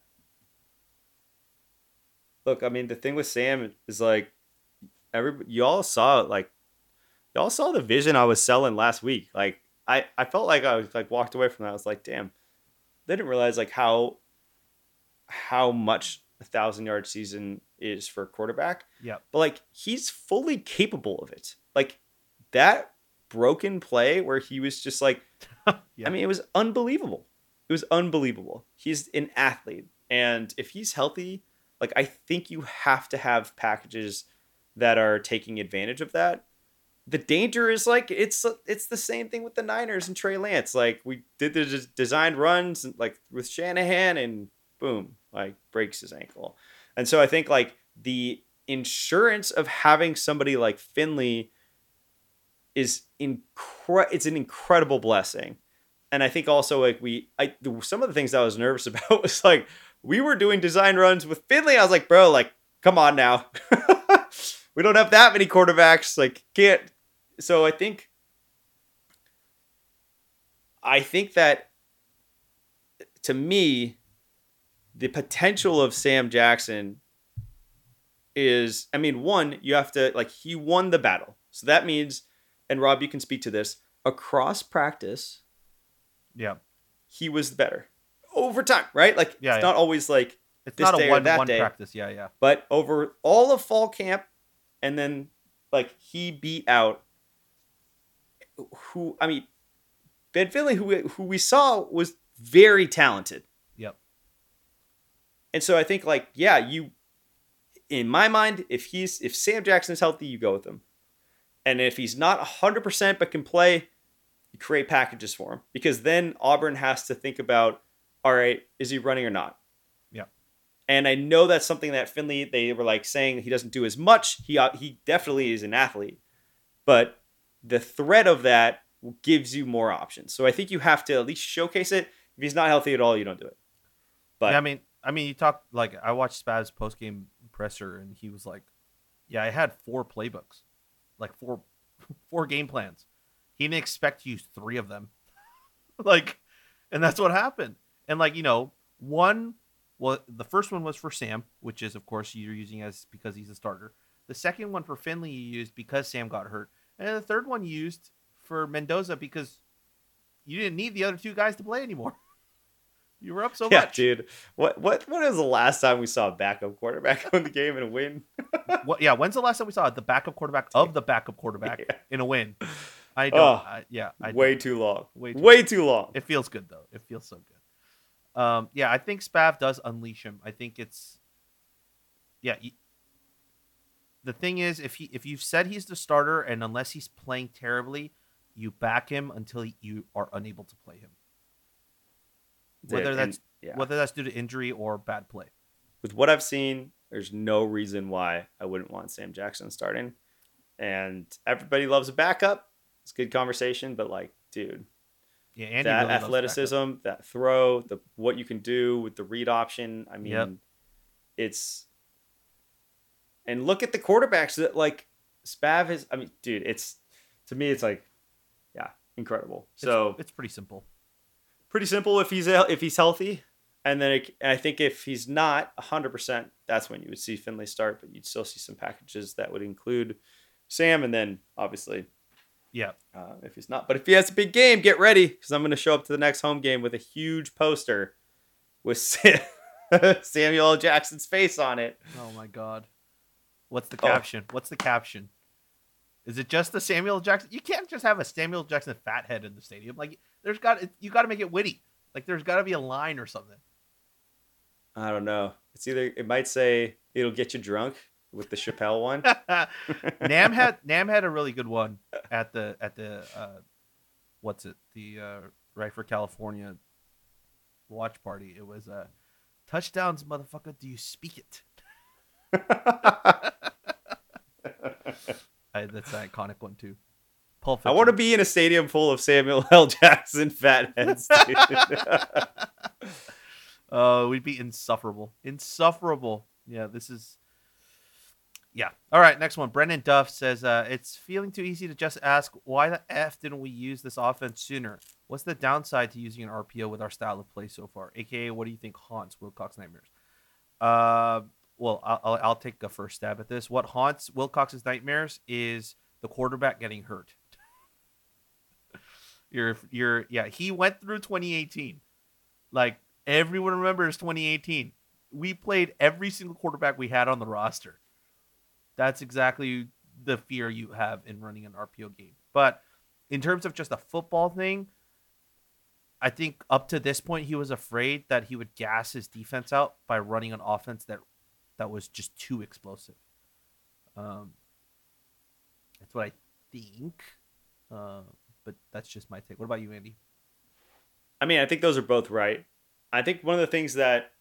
Look, I mean, the thing with Sam is like, every y'all saw like, y'all saw the vision I was selling last week. Like, I, I felt like I was like walked away from that. I was like, damn, they didn't realize like how, how much a thousand yard season is for a quarterback. Yeah. But like, he's fully capable of it. Like that broken play where he was just like, yeah. I mean, it was unbelievable. It was unbelievable. He's an athlete. And if he's healthy, like, I think you have to have packages that are taking advantage of that. The danger is like, it's, it's the same thing with the Niners and Trey Lance. Like we did the designed runs like with Shanahan and boom, like breaks his ankle. And so I think like the insurance of having somebody like Finley is incre- it's an incredible blessing. And I think also like we, I, some of the things I was nervous about was like, we were doing design runs with Finley. I was like, bro, like, come on now. We don't have that many quarterbacks. Like can't. So I think, I think that to me, the potential of Sam Jackson is, I mean, one, you have to like, he won the battle. So that means, and Rob, you can speak to this, across practice. Yeah. He was better. over time, right? Like Yeah, it's yeah. not always like It's this not day a or one that one day, practice. Yeah, yeah. but over all of fall camp, and then like he beat out who I mean, Ben Finley, who who we saw was very talented, Yep. and so I think like yeah, you in my mind, if he's if Sam Jackson is healthy, you go with him, and if he's not a hundred percent but can play, you create packages for him because then Auburn has to think about, all right, is he running or not? Yeah. And I know that's something that Finley, they were like saying he doesn't do as much. He he definitely is an athlete, but the threat of that gives you more options. So I think you have to at least showcase it. If he's not healthy at all, you don't do it. But yeah, I mean, I mean, you talk like I watched Spav's post game presser, and he was like, "Yeah, I had four playbooks, like four, four game plans. He didn't expect to use three of them, like, and that's what happened. And like you know, one, well, the first one was for Sam, which is of course you're using as because he's a starter. The second one for Finley you used because Sam got hurt, and the third one you used for Mendoza because you didn't need the other two guys to play anymore." You were up so yeah, much. dude. What what what is the last time we saw a backup quarterback win the game and win? What, yeah, when's the last time we saw the backup quarterback of the backup quarterback Yeah. in a win? I don't. Oh, I, yeah, I way don't. too long. Way Way too too, long. It feels good though. It feels so good. Um, yeah, I think Spav does unleash him. I think it's, yeah. He, the thing is, if he if you've said he's the starter, and unless he's playing terribly, you back him until he, you are unable to play him. Whether And- that's yeah. whether that's due to injury or bad play. With what I've seen, there's no reason why I wouldn't want Sam Jackson starting. And everybody loves a backup. It's a good conversation, but like, dude, Yeah, Andy that really loves athleticism, backup. that throw, the what you can do with the read option. I mean, Yep. it's and look at the quarterbacks that like Spav is. I mean, dude, it's to me, it's like, yeah, incredible. So it's, it's pretty simple. pretty simple if he's if he's healthy, and then it, I think if he's not one hundred percent, that's when you would see Finley start, but you'd still see some packages that would include Sam, and then obviously, Yeah. uh, if he's not. But if he has a big game, get ready because I'm going to show up to the next home game with a huge poster with Sam, Samuel L. Jackson's face on it. Oh my God. What's the Oh. caption? What's the caption? Is it just the Samuel Jackson? You can't just have a Samuel Jackson fathead in the stadium. Like, there's got you got to make it witty. Like, there's got to be a line or something. I don't know. It's either it might say it'll get you drunk with the Chappelle one. Nam had Nam had a really good one at the at the uh, what's it the uh, Right for California watch party. It was uh, touchdowns, motherfucker. Do you speak it? I, that's an iconic one too. Pulp I want to Fiction. be in a stadium full of Samuel L. Jackson fatheads, dude. Uh, we'd be insufferable. Insufferable. Yeah, this is. Yeah. All right, next one. Brendan Duff says, uh, it's feeling too easy to just ask, why the F didn't we use this offense sooner? What's the downside to using an R P O with our style of play so far? A K A, what do you think haunts Wilcox Nightmares? Uh, well, I'll, I'll, I'll take a first stab at this. What haunts Wilcox's Nightmares is the quarterback getting hurt. you're, you're, yeah, he went through twenty eighteen. Like, everyone remembers twenty eighteen. We played every single quarterback we had on the roster. That's exactly the fear you have in running an R P O game. But in terms of just a football thing, I think up to this point, he was afraid that he would gas his defense out by running an offense that that was just too explosive. Um, that's what I think. Uh, but that's just my take. What about you, Andy? I mean, I think those are both right. I think one of the things that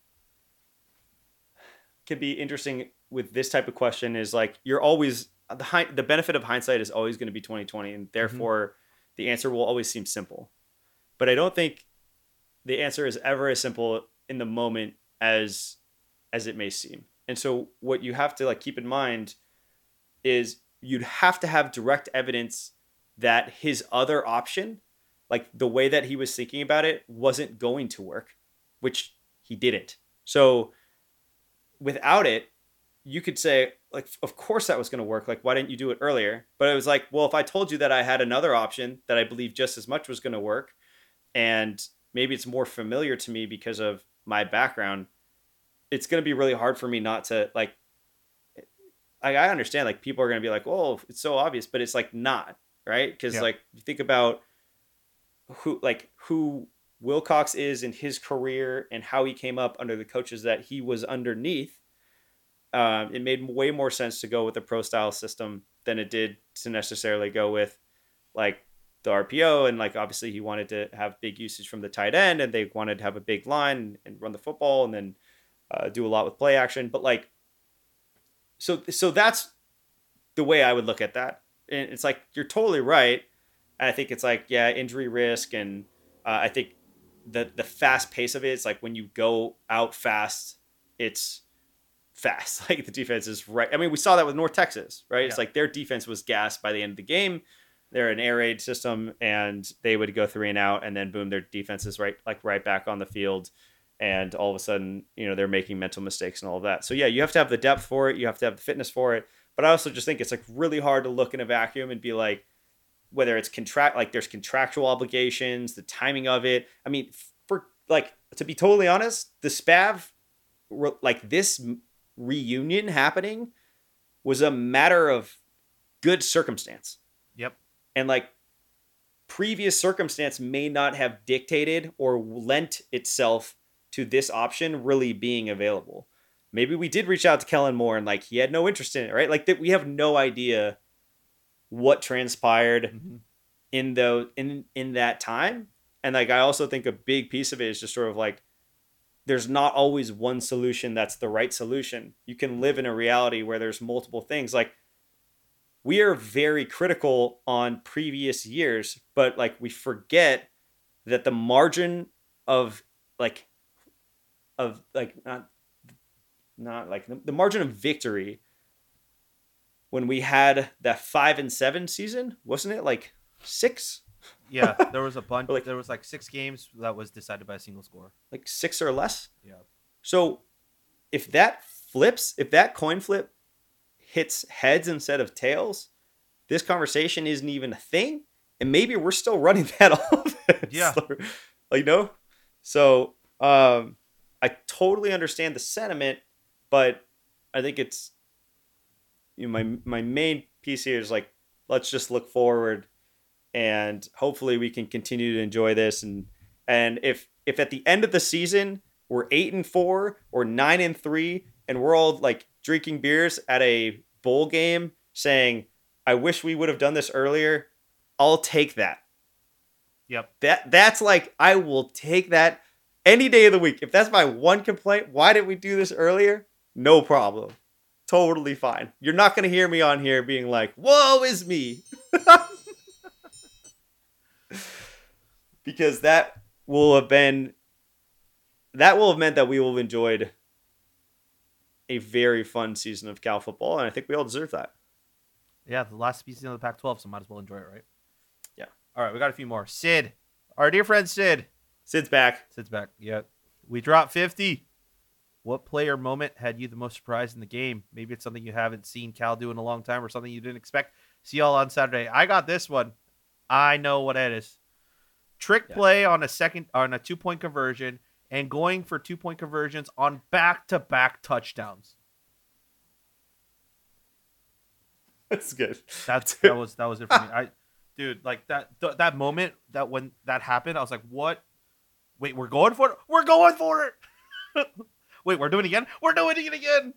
can be interesting with this type of question is like you're always the hi- the benefit of hindsight is always going to be twenty twenty, and therefore mm-hmm. the answer will always seem simple. But I don't think the answer is ever as simple in the moment as as it may seem. And so what you have to like keep in mind is you'd have to have direct evidence that his other option, like the way that he was thinking about it, wasn't going to work, which he didn't. So without it, you could say, like, of course that was going to work. Like, why didn't you do it earlier? But it was like, well, if I told you that I had another option that I believe just as much was going to work, and maybe it's more familiar to me because of my background, it's going to be really hard for me not to like, I, I understand like people are going to be like, oh, it's so obvious, but it's like not, right? Because Yeah. like you think about who like who Wilcox is in his career and how he came up under the coaches that he was underneath. Um, it made way more sense to go with a pro style system than it did to necessarily go with like the R P O. And like, obviously he wanted to have big usage from the tight end and they wanted to have a big line and run the football and then uh, do a lot with play action. But like, so, so that's the way I would look at that. And it's like, you're totally right. And I think it's like, yeah, injury risk. And uh, I think the, the fast pace of it, it's like when you go out fast, it's fast. Like the defense is right. I mean, we saw that with North Texas, right? It's Yeah. like their defense was gassed by the end of the game. They're an air raid system and they would go three and out and then boom, their defense is right, like right back on the field. And all of a sudden, you know, they're making mental mistakes and all of that. So yeah, you have to have the depth for it. You have to have the fitness for it. But I also just think it's like really hard to look in a vacuum and be like, whether it's contract, like there's contractual obligations, the timing of it. I mean, for like, to be totally honest, the Spav, like this reunion happening was a matter of good circumstance. Yep. And like previous circumstance may not have dictated or lent itself to this option really being available. Maybe we did reach out to Kellen Moore and like he had no interest in it, right? Like that we have no idea what transpired Mm-hmm. in the in in that time. And like I also think a big piece of it is just sort of like there's not always one solution that's the right solution. You can live in a reality where there's multiple things. Like we are very critical on previous years, but like we forget that the margin of like of like not not like the, the margin of victory when we had that five and seven season, wasn't it like six? Yeah, there was a bunch. Like- there was like six games that was decided by a single score. Like six or less? Yeah. So if that flips, if that coin flip hits heads instead of tails, this conversation isn't even a thing. And maybe we're still running that offense. Yeah. Like, no. So um, I totally understand the sentiment, but I think it's, you know, my, my main piece here is like, let's just look forward and hopefully we can continue to enjoy this. And, and if, if at the end of the season, we're eight and four or nine and three, and we're all like drinking beers at a bowl game saying, I wish we would have done this earlier, I'll take that. Yep. That that's like, I will take that any day of the week. If that's my one complaint, why didn't we do this earlier? No problem. Totally fine. You're not going to hear me on here being like, woe is me. Because that will have been, that will have meant that we will have enjoyed a very fun season of Cal football. And I think we all deserve that. Yeah, the last season of the Pac twelve, so might as well enjoy it, right? Yeah. All right, we got a few more. Sid, our dear friend Sid. Sid's back. Sid's back. Yeah. We dropped fifty. What player moment had you the most surprised in the game? Maybe it's something you haven't seen Cal do in a long time or something you didn't expect. See y'all on Saturday. I got this one. I know what it is. Trick Yeah. play on a second on a two-point conversion and going for two-point conversions on back-to-back touchdowns. That's good. That's that was that was it for me. I dude, like that th- that moment that when that happened, I was like, what? Wait, we're going for it? We're going for it. Wait, we're doing it again? We're doing it again.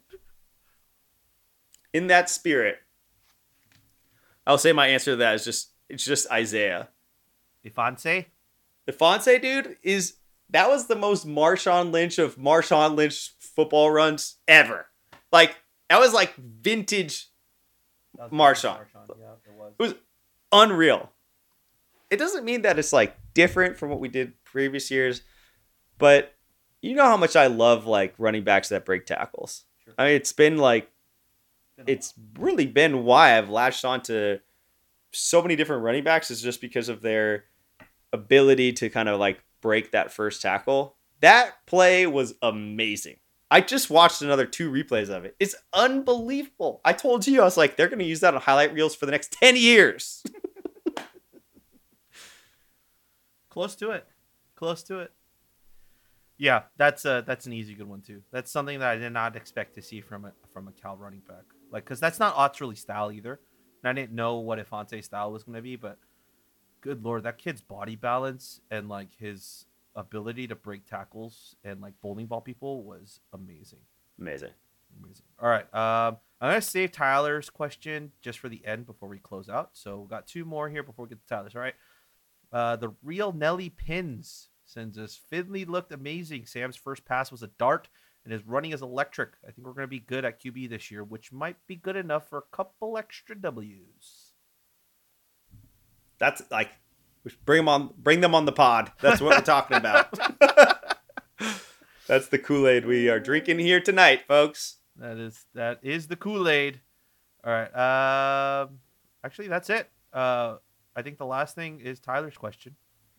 In that spirit, I'll say my answer to that is just, it's just Isaiah. Ifanse? Ifanse, dude, is, that was the most Marshawn Lynch of Marshawn Lynch football runs ever. Like, that was like vintage Marshawn. Yeah, it was. It was unreal. It doesn't mean that it's like different from what we did previous years, but you know how much I love like running backs that break tackles. Sure. I mean, it's been like, it's really been why I've latched on to so many different running backs, is just because of their ability to kind of like break that first tackle. That play was amazing. I just watched another two replays of it. It's unbelievable. I told you, I was like, they're going to use that on highlight reels for the next ten years. Close to it. close to it. Yeah, that's a that's an easy good one too. That's something that I did not expect to see from a from a Cal running back. Like, because that's not Ott's style either. And I didn't know what Ifante's style was going to be, but good lord, that kid's body balance and like his ability to break tackles and like bowling ball people was amazing. Amazing. Amazing. All right. Um, I'm going to save Tyler's question just for the end before we close out. So we've got two more here before we get to Tyler's. All right. Uh, the real Nelly Pins sends us, Finley looked amazing. Sam's first pass was a dart, and his running is electric. I think we're going to be good at Q B this year, which might be good enough for a couple extra W's. That's like, bring them on, bring them on the pod. That's what we're talking about. That's the Kool-Aid we are drinking here tonight, folks. That is that is the Kool-Aid. All right. Um, actually, that's it. Uh, I think the last thing is Tyler's question.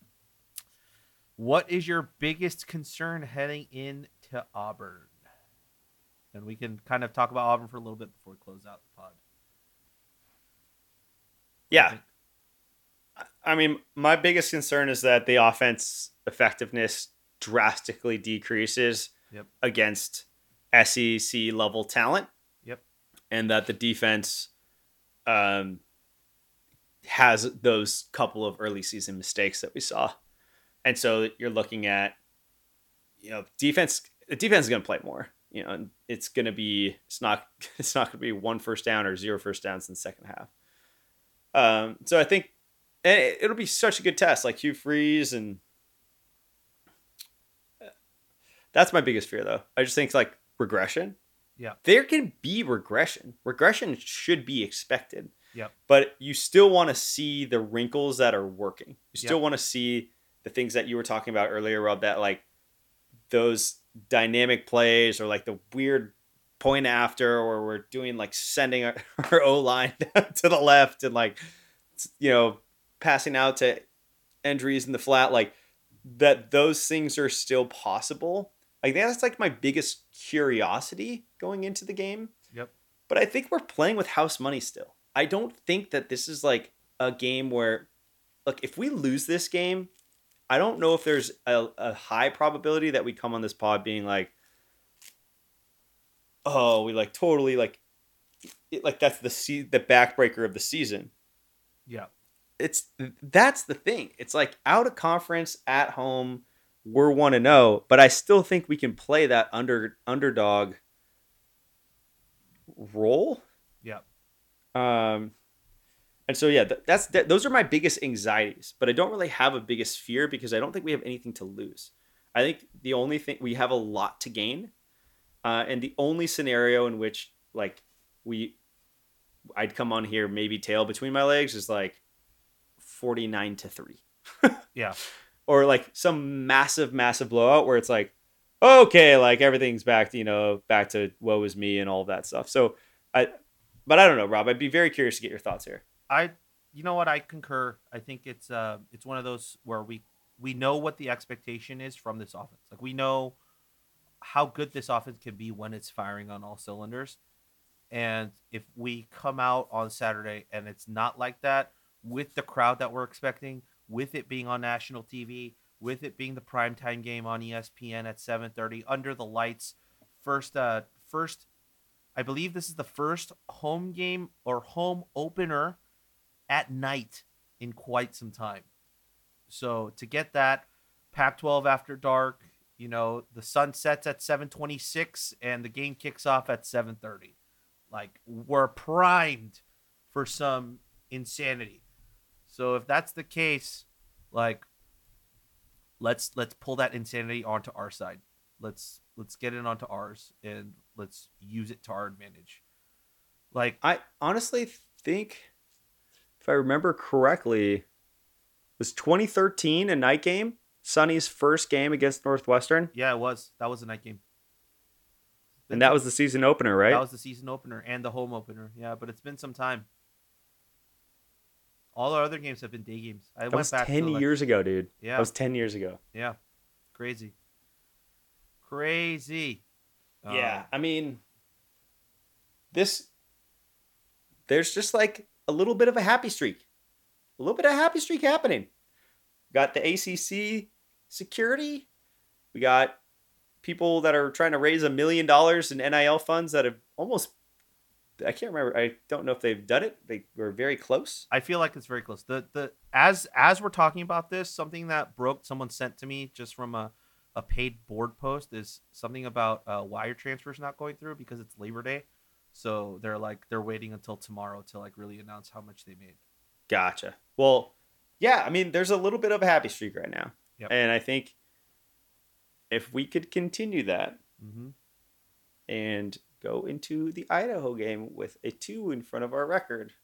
What is your biggest concern heading into Auburn? And we can kind of talk about Auburn for a little bit before we close out the pod. Yeah. I mean, my biggest concern is that the offense effectiveness drastically decreases yep. against S E C level talent. Yep. And that the defense um, has those couple of early season mistakes that we saw. And so you're looking at, you know, defense, the defense is going to play more, you know, it's going to be, it's not, it's not going to be one first down or zero first downs in the second half. Um, so I think, and it, it'll be such a good test, like Hugh Freeze. And that's my biggest fear though. I just think like regression. Yeah. There can be regression. Regression should be expected. Yeah. But you still want to see the wrinkles that are working. You still yep. want to see the things that you were talking about earlier, Rob, that like those dynamic plays or like the weird point after, or we're doing like sending our, our O-line to the left and like, you know, passing out to Andrews in the flat, like that those things are still possible. Like that's like my biggest curiosity going into the game. Yep. But I think we're playing with house money still. I don't think that this is like a game where, look, if we lose this game, I don't know if there's a, a high probability that we come on this pod being like, oh, we like totally like, it, like that's the se- the backbreaker of the season. Yeah. It's, that's the thing. It's like out of conference at home, we're one and oh, but I still think we can play that under underdog role. Yeah. Um, and so, yeah, that, that's, that, those are my biggest anxieties, but I don't really have a biggest fear because I don't think we have anything to lose. I think the only thing, we have a lot to gain. Uh, and the only scenario in which like we, I'd come on here, maybe tail between my legs is like forty-nine to three. Yeah. Or like some massive, massive blowout where it's like, okay, like everything's back to, you know, back to woe is me and all of that stuff. So I, but I don't know, Rob, I'd be very curious to get your thoughts here. I, you know what? I concur. I think it's, uh, it's one of those where we, we know what the expectation is from this offense. Like we know how good this offense can be when it's firing on all cylinders. And if we come out on Saturday and it's not like that with the crowd that we're expecting, with it being on national T V, with it being the primetime game on E S P N at seven thirty, under the lights, first, uh, first, I believe this is the first home game or home opener at night in quite some time. So to get that, Pac twelve after dark, you know, the sun sets at seven twenty-six and the game kicks off at seven thirty. Like, we're primed for some insanity. So if that's the case, like, let's let's pull that insanity onto our side. Let's let's get it onto ours and let's use it to our advantage. Like, I honestly think, if I remember correctly, was twenty thirteen a night game? Sonny's first game against Northwestern? Yeah, it was. That was a night game. And that was the season opener, right? That was the season opener and the home opener. Yeah, but it's been some time. All our other games have been day games. I that went was back ten to like, years ago, dude. Yeah. That was ten years ago. Yeah. Crazy. Crazy. Yeah. Um, I mean, this, there's just like a little bit of a happy streak. A little bit of a happy streak happening. Got the A C C security. We got people that are trying to raise a million dollars in N I L funds that have almost, I can't remember. I don't know if they've done it. They were very close. I feel like it's very close. The the as as we're talking about this, something that broke someone sent to me just from a, a paid board post is something about uh, wire transfers not going through because it's Labor Day. So they're like they're waiting until tomorrow to like really announce how much they made. Gotcha. Well, yeah, I mean, there's a little bit of a happy streak right now. Yep. And I think if we could continue that Mm-hmm. and go into the Idaho game with a two in front of our record,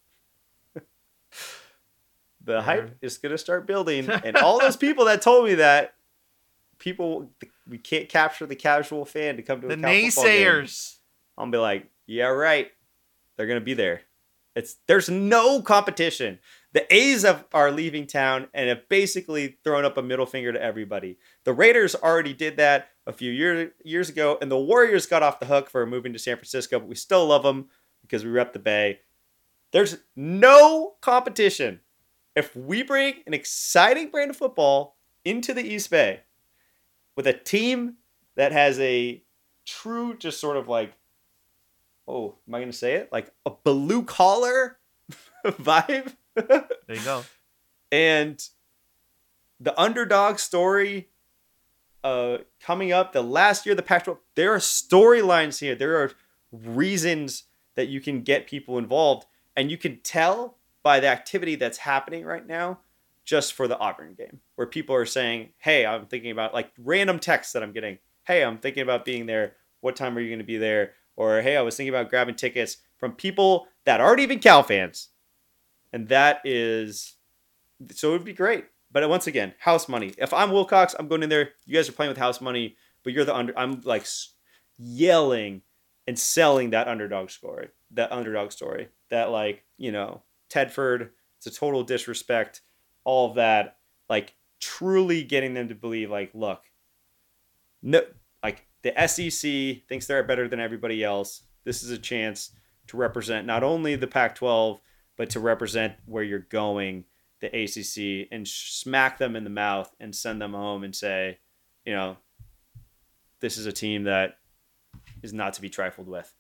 the Yeah. hype is going to start building. And all those people that told me that, people, we can't capture the casual fan to come to The a Cal football game, naysayers. I'll be like, yeah, right. They're going to be there. It's There's no competition. The A's have, are leaving town and have basically thrown up a middle finger to everybody. The Raiders already did that a few year, years ago, and the Warriors got off the hook for moving to San Francisco, but we still love them because we rep the Bay. There's no competition. If we bring an exciting brand of football into the East Bay with a team that has a true, just sort of like, oh, am I going to say it? Like a blue collar vibe. There you go. And the underdog story uh, coming up, the last year of the Pac twelve, there are storylines here. There are reasons that you can get people involved. And you can tell by the activity that's happening right now just for the Auburn game, where people are saying, hey, I'm thinking about, like, random texts that I'm getting. Hey, I'm thinking about being there. What time are you going to be there? Or, hey, I was thinking about grabbing tickets from people that aren't even Cal fans. And that is, so it would be great. But once again, house money. If I'm Wilcox, I'm going in there. You guys are playing with house money, but you're the under, I'm like yelling and selling that underdog story, that underdog story, that, like, you know, Tedford, it's a total disrespect, all of that, like truly getting them to believe, like, look, no, like the S E C thinks they're better than everybody else. This is a chance to represent not only the Pac twelve, but to represent where you're going, the A C C, and smack them in the mouth and send them home and say, you know, this is a team that is not to be trifled with.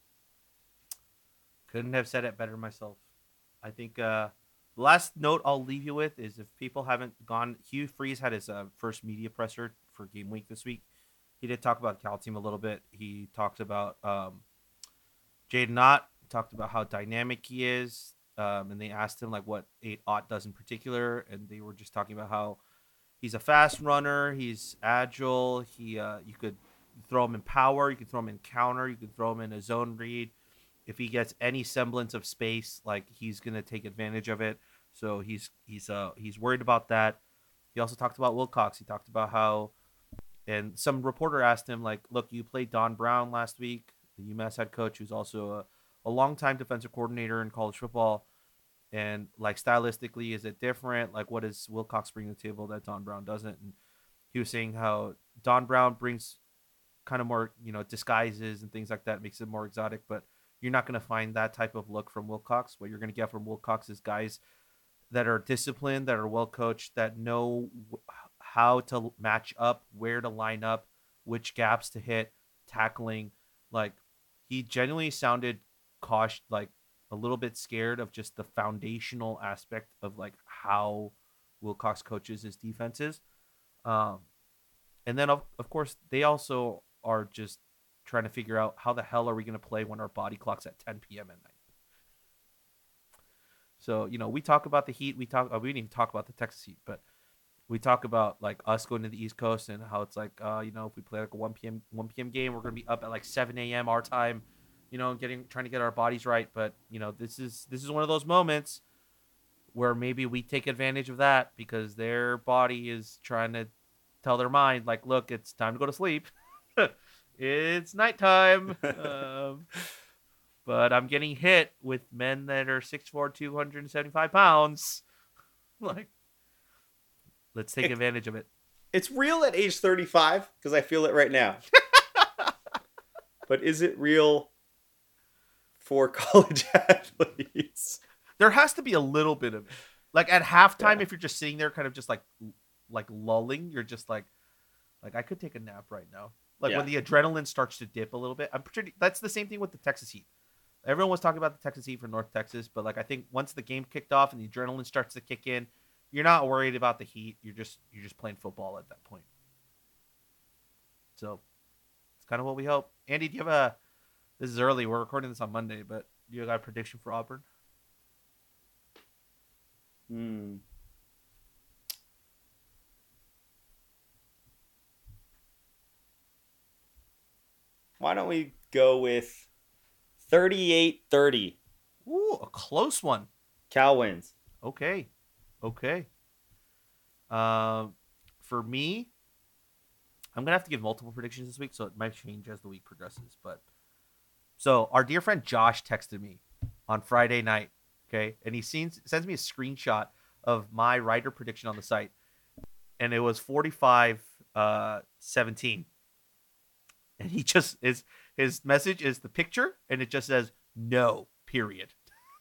Couldn't have said it better myself. I think uh, the last note I'll leave you with is if people haven't gone, Hugh Freeze had his uh, first media presser for game week this week. He did talk about Cal team a little bit. He talked about um, Jaden Ott, talked about how dynamic he is. Um, and they asked him like what eight Ott does in particular. And they were just talking about how he's a fast runner. He's agile. He uh, you could throw him in power. You could throw him in counter. You could throw him in a zone read. If he gets any semblance of space, like he's gonna take advantage of it. So he's he's uh he's worried about that. He also talked about Wilcox. He talked about how, and some reporter asked him like, "Look, you played Don Brown last week, the UMass head coach, who's also a, a longtime defensive coordinator in college football, and like stylistically, is it different? Like, what does Wilcox bring to the table that Don Brown doesn't?" And he was saying how Don Brown brings kind of more, you know, disguises and things like that, makes it more exotic, but you're not going to find that type of look from Wilcox. What you're going to get from Wilcox is guys that are disciplined, that are well coached, that know how to match up, where to line up, which gaps to hit, tackling. Like, he genuinely sounded cautious, like a little bit scared of just the foundational aspect of like how Wilcox coaches his defenses. Um, and then of, of course they also are just trying to figure out how the hell are we going to play when our body clock's at ten p.m. at night. So, you know, we talk about the heat. We talk, uh, we didn't even talk about the Texas heat, but we talk about like us going to the East Coast and how it's like, uh, you know, if we play like a one p.m. one p.m. game, we're going to be up at like seven a.m. our time, you know, getting, trying to get our bodies right. But, you know, this is, this is one of those moments where maybe we take advantage of that because their body is trying to tell their mind, like, look, it's time to go to sleep. It's nighttime. um, but I'm getting hit with men that are six foot four, two hundred seventy-five pounds. Like, let's take it, advantage of it. It's real at age thirty-five because I feel it right now. But is it real for college athletes? There has to be a little bit of it. Like at halftime, Yeah. if you're just sitting there kind of just like like lulling, you're just like, Like I could take a nap right now. Like Yeah. when the adrenaline starts to dip a little bit. I'm pretty. That's the same thing with the Texas Heat. Everyone was talking about the Texas Heat for North Texas, but like I think once the game kicked off and the adrenaline starts to kick in, you're not worried about the Heat. You're just you're just playing football at that point. So it's kind of what we hope. Andy, do you have a? This is early. We're recording this on Monday, but you got a prediction for Auburn? Hmm. Why don't we go with thirty-eight thirty? Ooh, a close one. Cal wins. Okay. Okay. Um, for me, I'm gonna have to give multiple predictions this week, so it might change as the week progresses. But so our dear friend Josh texted me on Friday night, okay, and he sends sends me a screenshot of my Rider prediction on the site, and it was forty-five uh seventeen, and he just is his message is the picture, and it just says no period.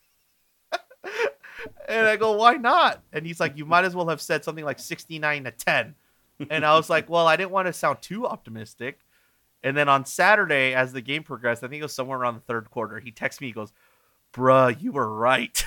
And I go, why not? And he's like, you might as well have said something like sixty-nine to ten. And I was like, well, I didn't want to sound too optimistic. And then on Saturday, as the game progressed, I think it was somewhere around the third quarter, he texts me, he goes, bruh, you were right.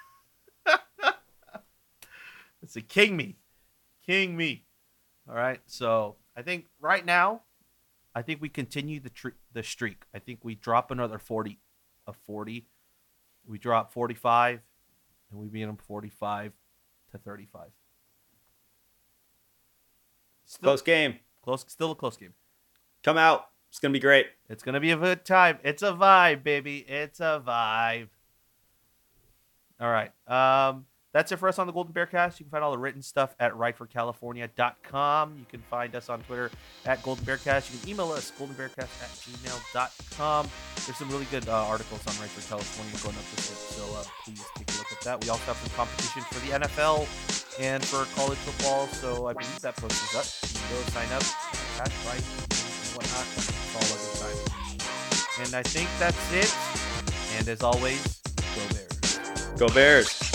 It's a king me. King me. All right. So I think right now, I think we continue the tr- the streak. I think we drop another forty of forty. We drop forty-five. And we beat them forty-five to thirty-five. Still, Close game. Close, still a close game. Come out. It's going to be great. It's going to be a good time. It's a vibe, baby. It's a vibe. All right. Um, that's it for us on the Golden Bearcast. You can find all the written stuff at write for california dot com. You can find us on Twitter at Golden Bearcast. You can email us, golden bearcast at gmail dot com. There's some really good uh, articles on Write for California going up this week, so uh, please take a look at that. We also have some competition for the N F L and for college football, so I believe that post is up. You can go sign up, cash price, and whatnot. It's all a good time. And I think that's it. And as always, go Bears. Go Bears.